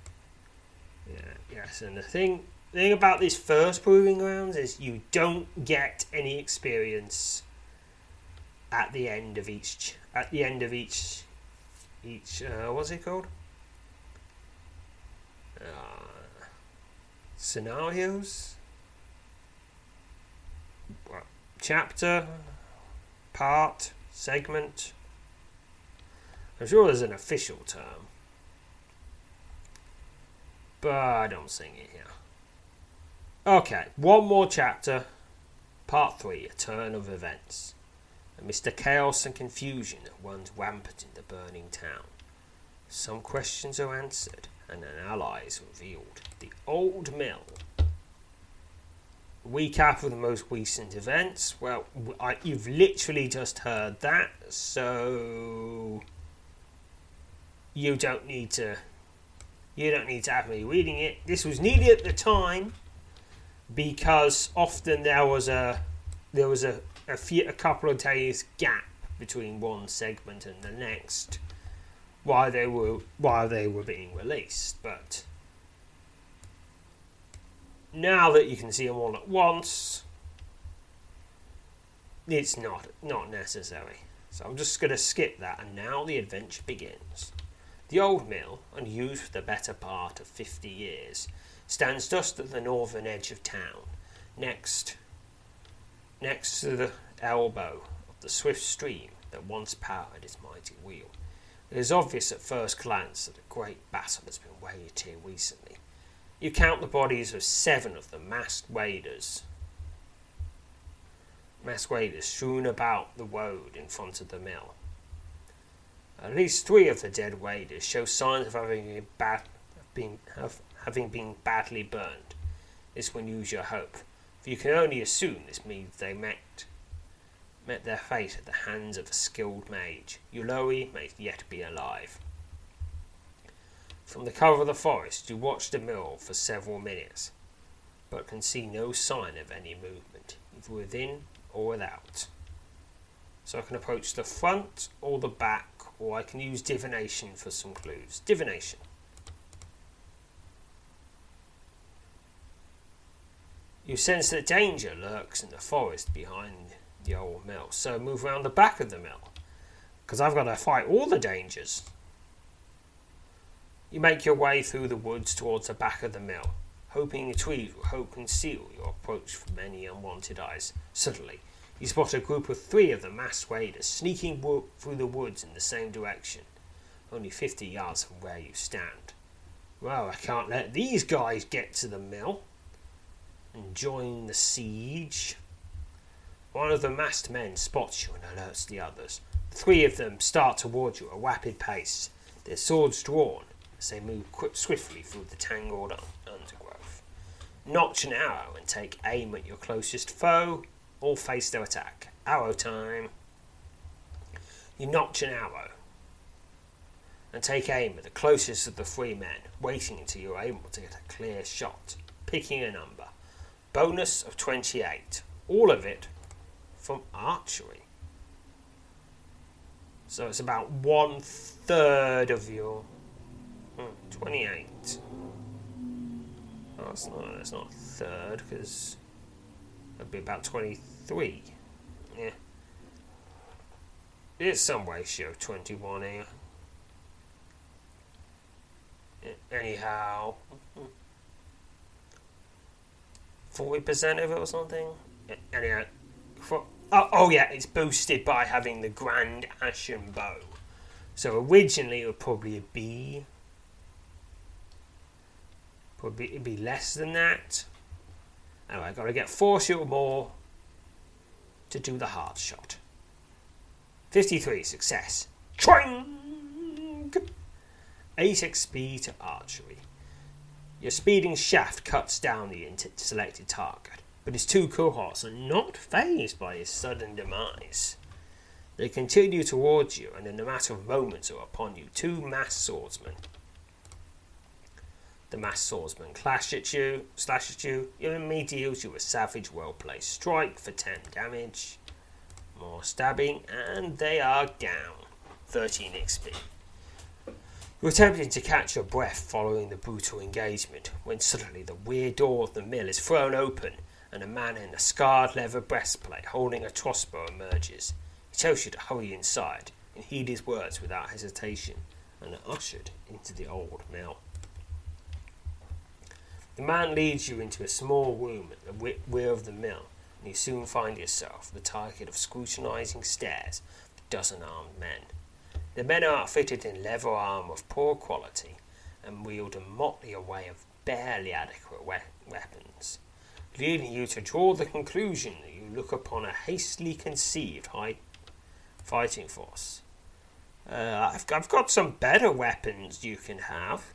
Yes, and the thing about this first proving grounds is you don't get any experience at the end of each what's it called? Scenarios? Chapter? Part? Segment? I'm sure there's an official term, but I don't sing it here. Okay, one more chapter. Part 3, A Turn of Events. Amidst the chaos and confusion that runs rampant in the burning town, some questions are answered and an ally is revealed. The Old Mill. Recap of the most recent events. Well, you've literally just heard that, so you don't need to have me reading it. This was needed at the time because often there was a couple of days gap between one segment and the next while they were being released. But now that you can see them all at once, it's not necessary. So I'm just going to skip that, and now the adventure begins. The Old Mill, unused for the better part of 50 years, stands just at the northern edge of town, next to the elbow of the swift stream that once powered its mighty wheel. It is obvious at first glance that a great battle has been waged here recently. You count the bodies of 7 of the masked waders strewn about the road in front of the mill. At least 3 of the dead waders show signs of having been badly burned. This will use your hope, for you can only assume this means they met their fate at the hands of a skilled mage. Uloi may yet be alive. From the cover of the forest you watch the mill for several minutes, but can see no sign of any movement, either within or without. So I can approach the front or the back, or I can use divination for some clues. Divination. You sense that danger lurks in the forest behind the old mill, so move around the back of the mill, because I've got to fight all the dangers. You make your way through the woods towards the back of the mill, hoping the trees will help conceal your approach from any unwanted eyes. Suddenly, you spot a group of 3 of the masked waders sneaking through the woods in the same direction, only 50 yards from where you stand. Well, I can't let these guys get to the mill and join the siege. One of the masked men spots you and alerts the others. 3 of them start towards you at a rapid pace, their swords drawn as they move swiftly through the tangled undergrowth. Notch an arrow and take aim at your closest foe. All face their attack. Arrow time. You notch an arrow and take aim at the closest of the 3 men, waiting until you're able to get a clear shot, picking a number. Bonus of 28. All of it from archery. So it's about 1/3 of your 28. Oh, that's not a third, because that'd be about 23. Yeah. It's some ratio of 21 here. Anyhow, 40% of it or something. Anyhow, yeah, it's boosted by having the Grand Ashen Bow. So originally it would probably be Probably it'd be less than that. Anyway, I've got to get 40 or more to do the hard shot. 53, success. Twang! 8 XP to archery. Your speeding shaft cuts down the selected target, but his 2 cohorts are not fazed by his sudden demise. They continue towards you, and in a matter of moments are upon you 2 masked swordsmen. The masked swordsman slash at you, and deals you a savage, well-placed strike for 10 damage. More stabbing, and they are down. 13 XP. You're attempting to catch your breath following the brutal engagement, when suddenly the rear door of the mill is thrown open, and a man in a scarred leather breastplate holding a crossbow emerges. He tells you to hurry inside, and heed his words without hesitation, and are ushered into the old mill. The man leads you into a small room at the rear of the mill, and you soon find yourself the target of scrutinizing stares of a dozen armed men. The men are outfitted in leather armor of poor quality, and wield a motley array of barely adequate weapons, leading you to draw the conclusion that you look upon a hastily conceived fighting force. I've got some better weapons you can have.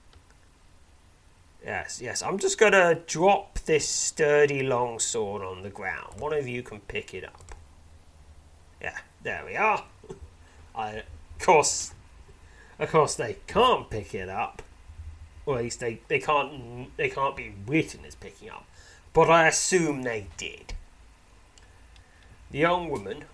Yes, I'm just going to drop this sturdy long sword on the ground. One of you can pick it up. Yeah, there we are. Of course they can't pick it up. Or at least they can't be written as picking up. But I assume they did. The young woman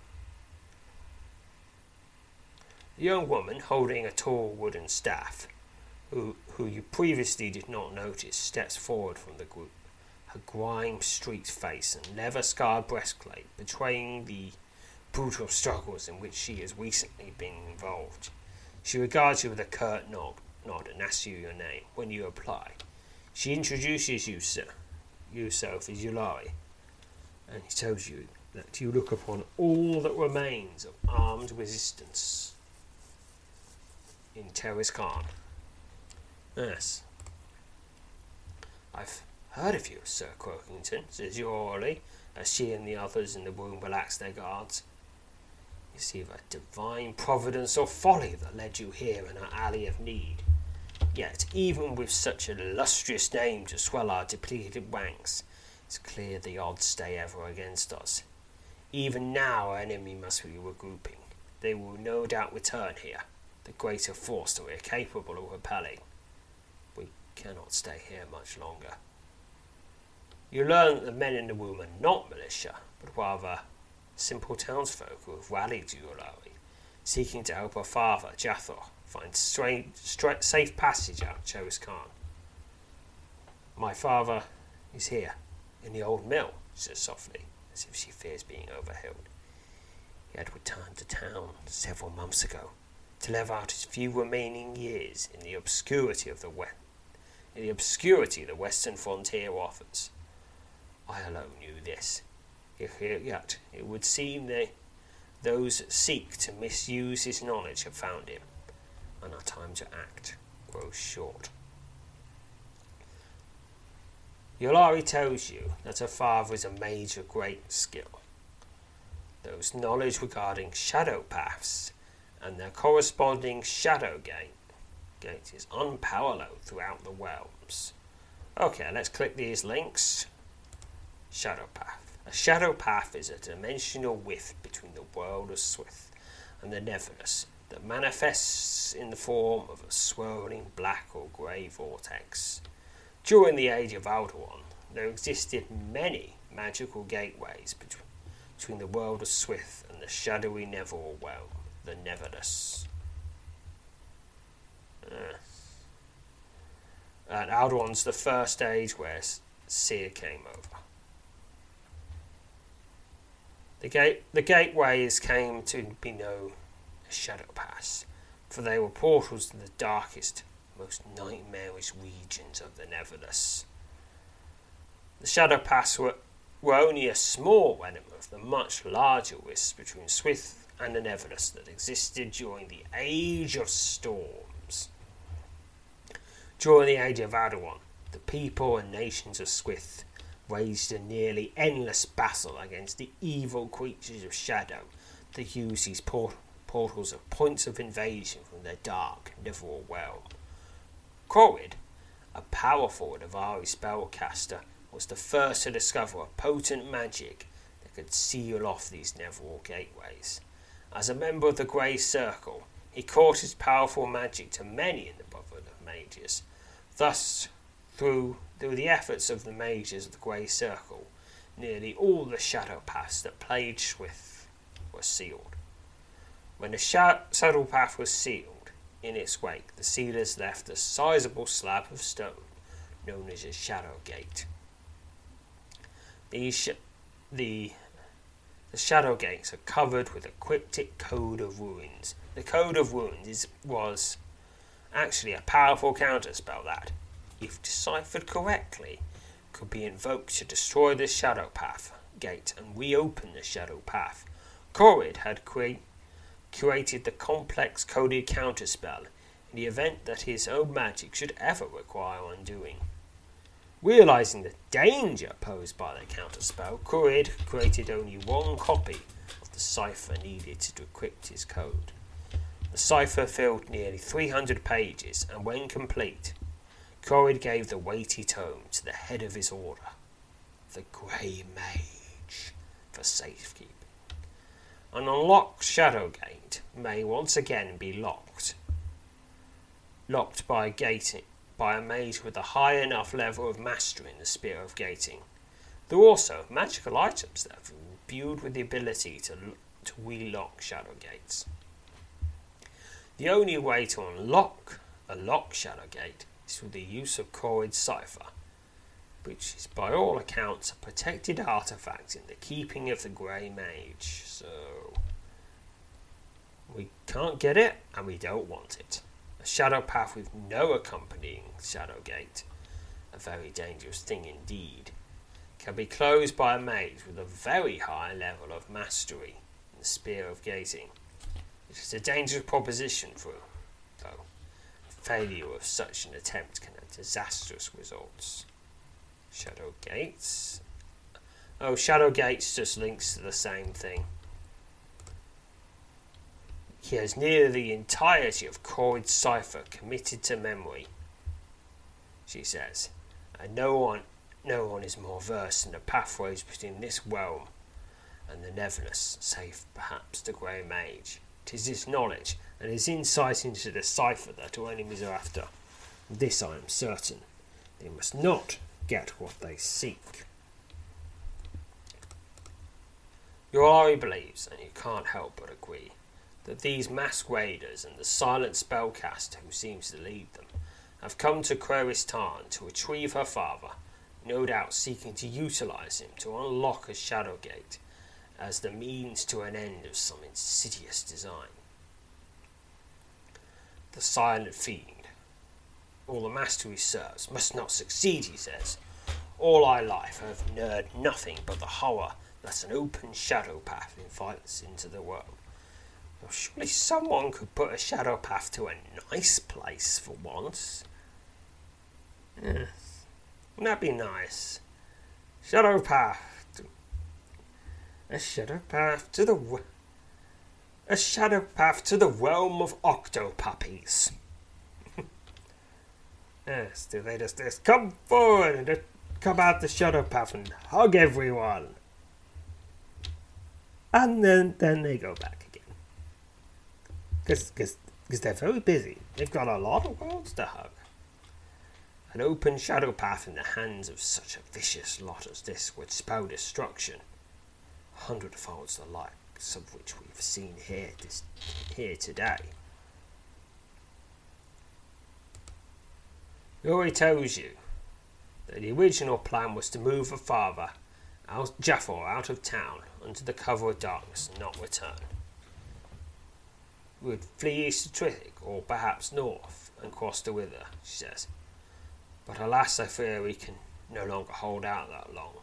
holding a tall wooden staff, who you previously did not notice, steps forward from the group, her grime-streaked face and leather-scarred breastplate betraying the brutal struggles in which she has recently been involved. She regards you with a curt nod and asks you your name. When you reply, she introduces yourself as Yulari, and he tells you that you look upon all that remains of armed resistance in Terrace Khan. Yes. I've heard of you, Sir Croakington, says Yulari, as she and the others in the room relax their guards. You see the divine providence or folly that led you here in our alley of need. Yet, even with such an illustrious name to swell our depleted ranks, it's clear the odds stay ever against us. Even now our enemy must be regrouping. They will no doubt return here, the greater force that we are capable of repelling. We cannot stay here much longer. You learn that the men in the room are not militia, but rather simple townsfolk who have rallied to Yulari, seeking to help her father, Jathor, find safe passage out of Terrace Khan. My father is here, in the old mill, she says softly, as if she fears being overheard. He had returned to town several months ago to live out his few remaining years in the obscurity of the western frontier offers. I alone knew this. Yet it would seem that those that seek to misuse his knowledge have found him, and our time to act grows short. Yulari tells you that her father is a mage of great skill. Those knowledge regarding shadow paths and their corresponding shadow gate is unparalleled throughout the realms. Okay, let's click these links. Shadow path. A shadow path is a dimensional rift between the world of Swith and the Neverless that manifests in the form of a swirling black or grey vortex. During the age of Alderaan, there existed many magical gateways between the world of Swith and the shadowy Netheril realm, the Neverless. And Alderaan's the first age where Seer came over. The gateways came to be known as Shadow Pass, for they were portals to the darkest, most nightmarish regions of the Neverless. The Shadow Pass were only a small remnant of the much larger rifts between Swith and the Neverless that existed during the Age of Storms. During the Age of Alderaan, The people and nations of Squith waged a nearly endless battle against the evil creatures of shadow that use these portals as points of invasion from their dark Netherworld realm. Corwid, a powerful Navari spellcaster, was the first to discover a potent magic that could seal off these Netherworld gateways. As a member of the Grey Circle, he caught his powerful magic to many in the Brotherhood of Mages. Thus, through the efforts of the mages of the Grey Circle, nearly all the shadow paths that plagued Squith were sealed. When the shadow path was sealed, in its wake the sealers left a sizable slab of stone known as a Shadow Gate. The Shadow Gates are covered with a cryptic Code of Ruins. The Code of Ruins was actually a powerful counterspell that, if deciphered correctly, could be invoked to destroy the Shadow Path gate and reopen the Shadow Path. Corwid had created the complex coded counterspell in the event that his own magic should ever require undoing. Realizing the danger posed by the counterspell, Corwid created only one copy of the cipher needed to decrypt his code. The cipher filled nearly 300 pages, and when complete, Corwid gave the weighty tome to the head of his order, the Grey Mage, for safekeeping. An unlocked Shadow Gate may once again be locked by a mage with a high enough level of mastery in the Spear of Gating. There are also magical items that are imbued with the ability to relock Shadow Gates. The only way to unlock a locked Shadow Gate is through the use of Corwid's cipher, which is by all accounts a protected artifact in the keeping of the Grey Mage, so we can't get it and we don't want it. A shadow path with no accompanying Shadow Gate, a very dangerous thing indeed, can be closed by a mage with a very high level of mastery in the Spear of Gating. It is a dangerous proposition though. Failure of such an attempt can have disastrous results. Shadow Gates? Oh, Shadow Gates just links to the same thing. He has nearly the entirety of Corwid's cipher committed to memory, she says, and no one is more versed in the pathways between this realm and the Neverness, save perhaps the Grey Mage. It is his knowledge and his insight into the cipher that our enemies are after. This I am certain. They must not get what they seek. Yolari believes, and you can't help but agree, that these masqueraders and the silent spellcaster who seems to lead them have come to Queris Tarn to retrieve her father, no doubt seeking to utilise him to unlock a Shadow Gate as the means to an end of some insidious design. The silent fiend, all the mastery serves, must not succeed, he says. All my life I have known nothing but the horror that an open shadow path invites into the world. Well, surely someone could put a shadow path to a nice place for once. Wouldn't that be nice? Shadow path. A shadow path to the realm of octopuppies. Yes, do they just come forward and just come out the shadow path and hug everyone, and then they go back again. Because they're very busy. They've got a lot of worlds to hug. An open shadow path in the hands of such a vicious lot as this would spell destruction, 100-folds the likes of which we've seen here today. Yori tells you that the original plan was to move the father, Jaffor, out of town under the cover of darkness and not return. We would flee east to Trithik, or perhaps north, and cross the river, she says. But alas, I fear we can no longer hold out that long.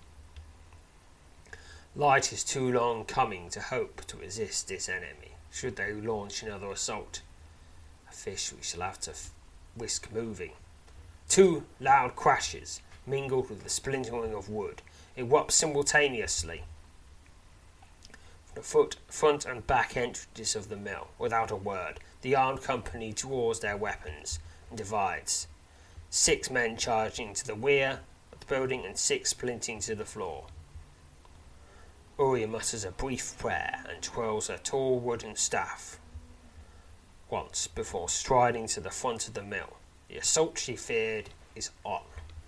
Light is too long coming to hope to resist this enemy, should they launch another assault. A fish we shall have to risk moving. Two loud crashes, mingled with the splintering of wood, erupt simultaneously from the front and back entrances of the mill. Without a word, the armed company draws their weapons and divides. 6 men charging to the rear of the building and 6 splinting to the floor. Uri mutters a brief prayer and twirls a tall wooden staff once before striding to the front of the mill. The assault she feared is on.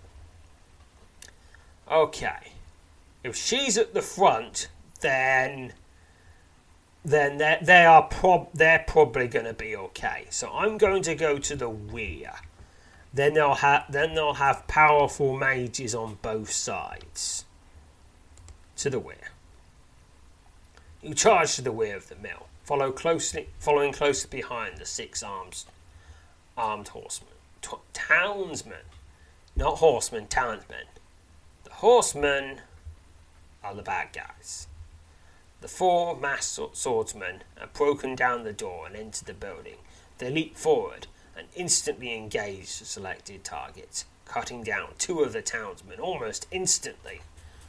Okay, if she's at the front, then they're probably going to be okay. So I'm going to go to the rear. Then they'll have powerful mages on both sides. To the rear. You charge to the rear of the mill, following closely behind the 6 armed horsemen. Townsmen, not horsemen, townsmen. The horsemen are the bad guys. The 4 masked swordsmen have broken down the door and entered the building. They leap forward and instantly engage the selected targets, cutting down 2 of the townsmen almost instantly.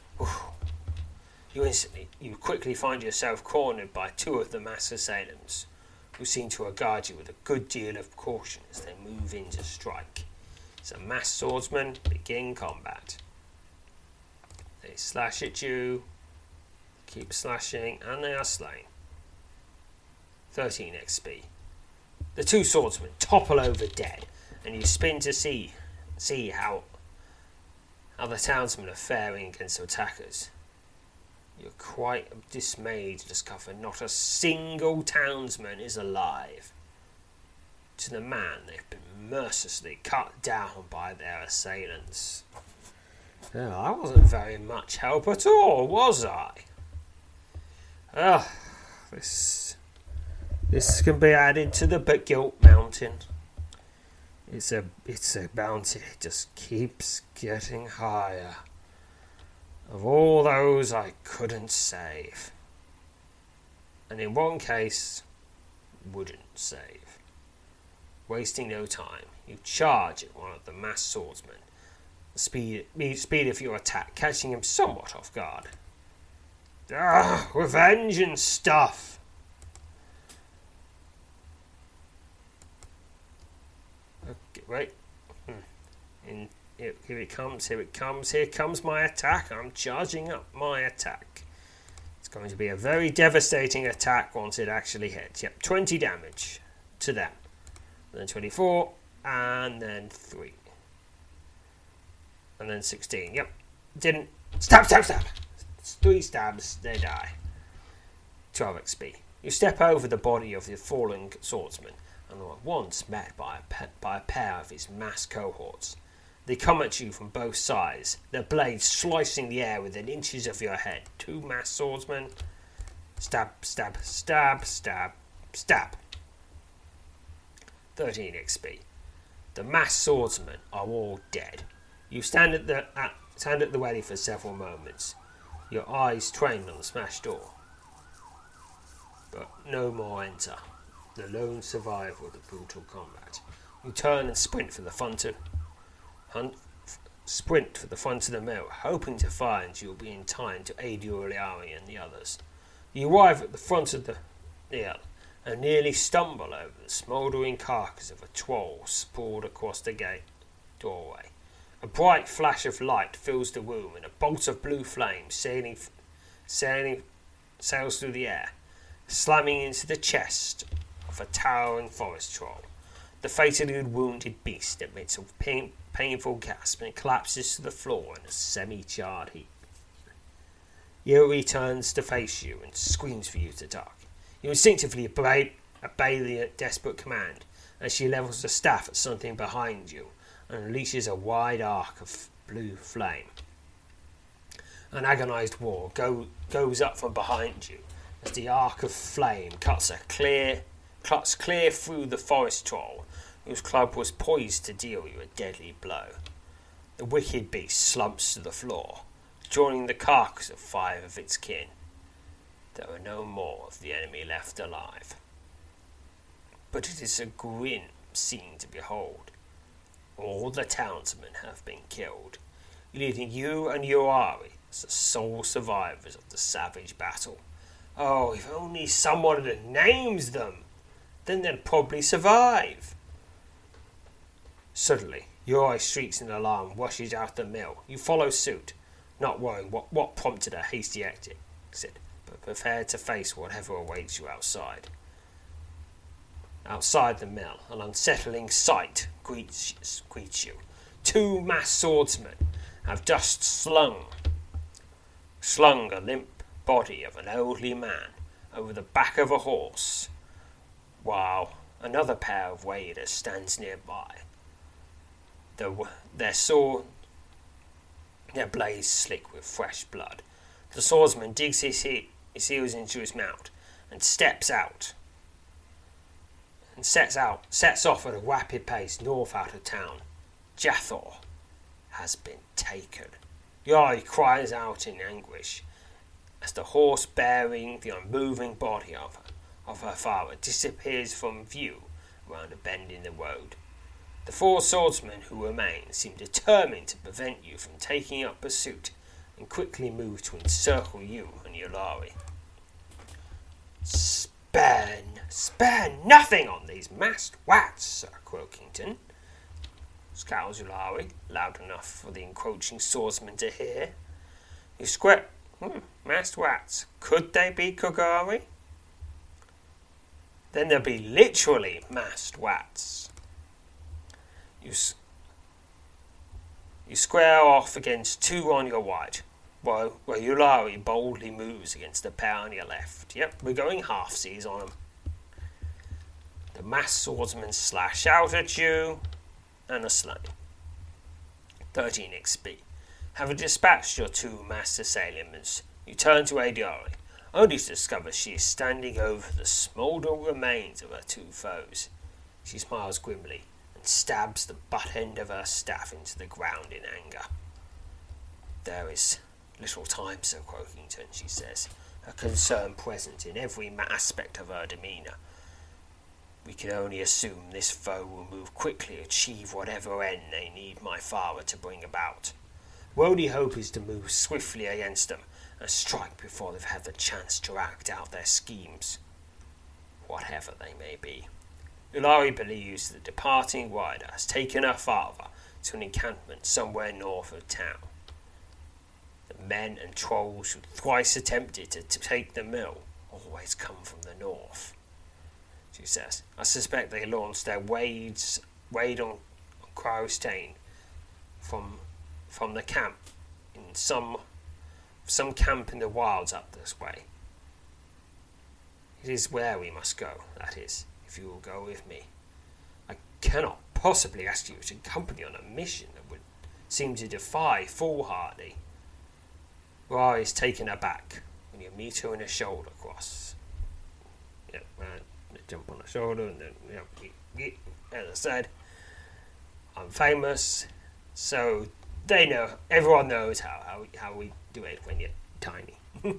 You quickly find yourself cornered by 2 of the masked assailants, who seem to regard you with a good deal of caution as they move in to strike. So masked swordsmen begin combat. They slash at you, keep slashing, and they are slain. 13 XP. The 2 swordsmen topple over dead, and you spin to see how the townsmen are faring against the attackers. You're quite dismayed to discover not a single townsman is alive. To the man, they've been mercilessly cut down by their assailants. Oh, I wasn't very much help at all, was I? This can be added to the guilt mountain. It's a bounty. It just keeps getting higher. Of all those I couldn't save. And in one case, wouldn't save. Wasting no time, you charge at one of the masked swordsmen. The speed of your attack, catching him somewhat off guard. Revenge and stuff! Okay, wait. Here it comes my attack. I'm charging up my attack. It's going to be a very devastating attack once it actually hits. Yep, 20 damage to them. And then 24, and then 3. And then 16, yep. Didn't. Stab! 3 stabs, they die. 12 XP. You step over the body of the fallen swordsman, and are at once met by a pair of his masked cohorts. They come at you from both sides, their blades slicing the air within inches of your head. 2 masked swordsmen. Stab. 13 XP. The masked swordsmen are all dead. You stand at the ready for several moments, your eyes trained on the smashed door. But no more enter. The lone survivor of the brutal combat. You turn and sprint for the front of the mill, hoping to find you'll be in time to aid Uriari and the others. You arrive at the front of the mill and nearly stumble over the smouldering carcass of a troll sprawled across the doorway. A bright flash of light fills the room, and a bolt of blue flame sails through the air, slamming into the chest of a towering forest troll. The fatally wounded beast emits a painful gasp and collapses to the floor in a semi-charred heap. Yuri turns to face you and screams for you to duck. You instinctively obey the desperate command as she levels the staff at something behind you and unleashes a wide arc of blue flame. An agonized roar goes up from behind you as the arc of flame cuts clear through the forest troll, whose club was poised to deal you a deadly blow. The wicked beast slumps to the floor, joining the carcass of 5 of its kin. There are no more of the enemy left alive. But it is a grim scene to behold. All the townsmen have been killed, leaving you and Yurari as the sole survivors of the savage battle. Oh, if only someone names them, then they'd probably survive. Suddenly, Yurari shrieks in alarm and rushes out the mill. You follow suit, not worrying what prompted a hasty exit, but prepared to face whatever awaits you outside. Outside the mill, an unsettling sight greets you. 2 masked swordsmen have just slung a limp body of an elderly man over the back of a horse, while another pair of waders stands nearby. Their blades slick with fresh blood. The swordsman digs his heels into his mount and sets off at a rapid pace north out of town. Jathor has been taken. Yari cries out in anguish as the horse bearing the unmoving body of her father disappears from view around a bend in the road. The 4 swordsmen who remain seem determined to prevent you from taking up pursuit and quickly move to encircle you and Yulari. Spare nothing on these masked wats, Sir Croakington, scowls Yulari, loud enough for the encroaching swordsman to hear. You square... masked wats. Could they be Kogari? Then there'll be literally masked wats. You square off against 2 on your right, while Yulari boldly moves against the pair on your left. Yep, we're going halfsies on them. The masked swordsmen slash out at you, and are slain. 13 XP. Having dispatched your 2 masked assailants, you turn to Adiari, only to discover she is standing over the smouldering remains of her 2 foes. She smiles grimly and stabs the butt end of her staff into the ground in anger. There is little time, Sir Croakington, she says, her concern present in every aspect of her demeanour. We can only assume this foe will move quickly to achieve whatever end they need my father to bring about. Our only hope is to move swiftly against them and strike before they've had the chance to act out their schemes, whatever they may be. Yulari believes the departing rider has taken her father to an encampment somewhere north of town. The men and trolls who thrice attempted to take the mill always come from the north, she says. I suspect they launched their raid on Crowstane from the camp in some camp in the wilds up this way. It is where we must go, that is, if you will go with me. I cannot possibly ask you to accompany on a mission that would seem to defy foolhardy. Ra is taken aback when you meet her in a shoulder cross. Jump on the shoulder and then, as I said, I'm famous, so they know, everyone knows how we do it when you're tiny.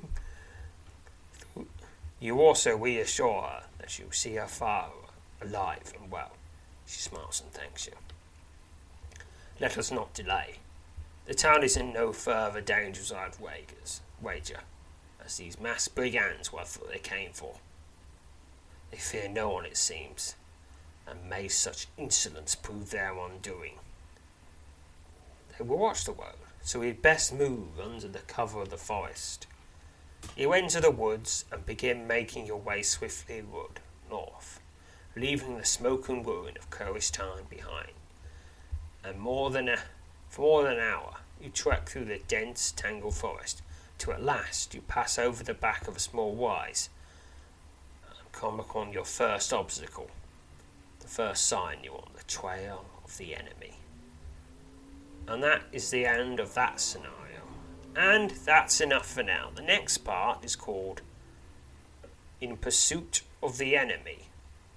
You also reassure her that you'll see her father alive and well. She smiles and thanks you. Let us not delay. The town is in no further danger as I'd wager, as these masked brigands were what they came for. They fear no one, it seems, and may such insolence prove their undoing. They will watch the road, so we'd best move under the cover of the forest. You enter the woods and begin making your way swiftly north, leaving the smoke and ruin of Koristan behind. And for more than an hour, you trek through the dense, tangled forest, till at last you pass over the back of a small rise and come upon your first obstacle, the first sign you're on the trail of the enemy. And that is the end of that scenario. And that's enough for now. The next part is called In Pursuit of the Enemy.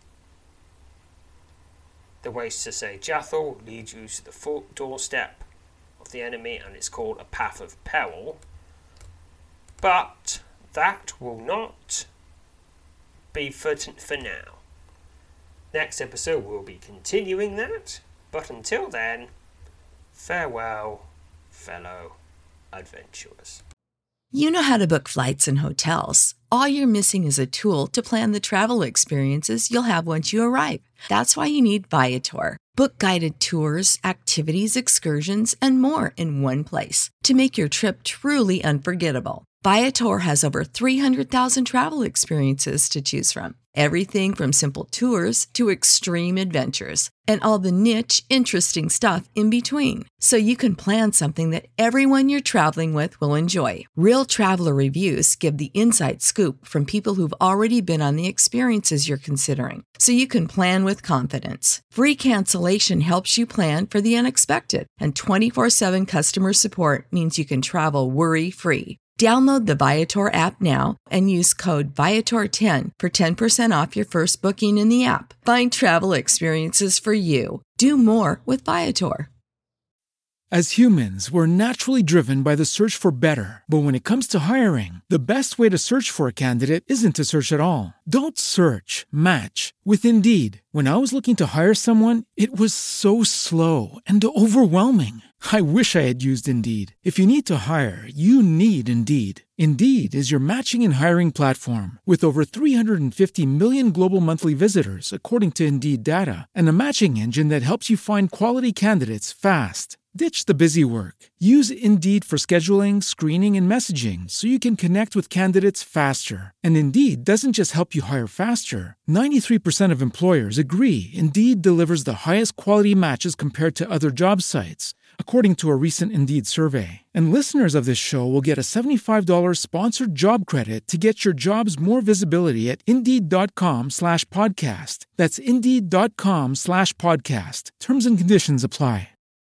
The ways to say Jathor leads you to the doorstep of the enemy, and it's called a Path of Peril. But that will not be for now. Next episode we'll be continuing that, But until then, farewell, fellow adventurers. You know how to book flights and hotels. All you're missing is a tool to plan the travel experiences you'll have once you arrive. That's why you need Viator. Book guided tours, activities, excursions, and more in one place to make your trip truly unforgettable. Viator has over 300,000 travel experiences to choose from. Everything from simple tours to extreme adventures and all the niche, interesting stuff in between. So you can plan something that everyone you're traveling with will enjoy. Real traveler reviews give the inside scoop from people who've already been on the experiences you're considering. So you can plan with confidence. Free cancellation helps you plan for the unexpected. And 24/7 customer support means you can travel worry-free. Download the Viator app now and use code Viator10 for 10% off your first booking in the app. Find travel experiences for you. Do more with Viator. As humans, we're naturally driven by the search for better. But when it comes to hiring, the best way to search for a candidate isn't to search at all. Don't search, match with Indeed. When I was looking to hire someone, it was so slow and overwhelming. I wish I had used Indeed. If you need to hire, you need Indeed. Indeed is your matching and hiring platform with over 350 million global monthly visitors, according to Indeed data, and a matching engine that helps you find quality candidates fast. Ditch the busy work. Use Indeed for scheduling, screening, and messaging so you can connect with candidates faster. And Indeed doesn't just help you hire faster. 93% of employers agree Indeed delivers the highest quality matches compared to other job sites, according to a recent Indeed survey. And listeners of this show will get a $75 sponsored job credit to get your jobs more visibility at Indeed.com/podcast. That's Indeed.com/podcast. Terms and conditions apply.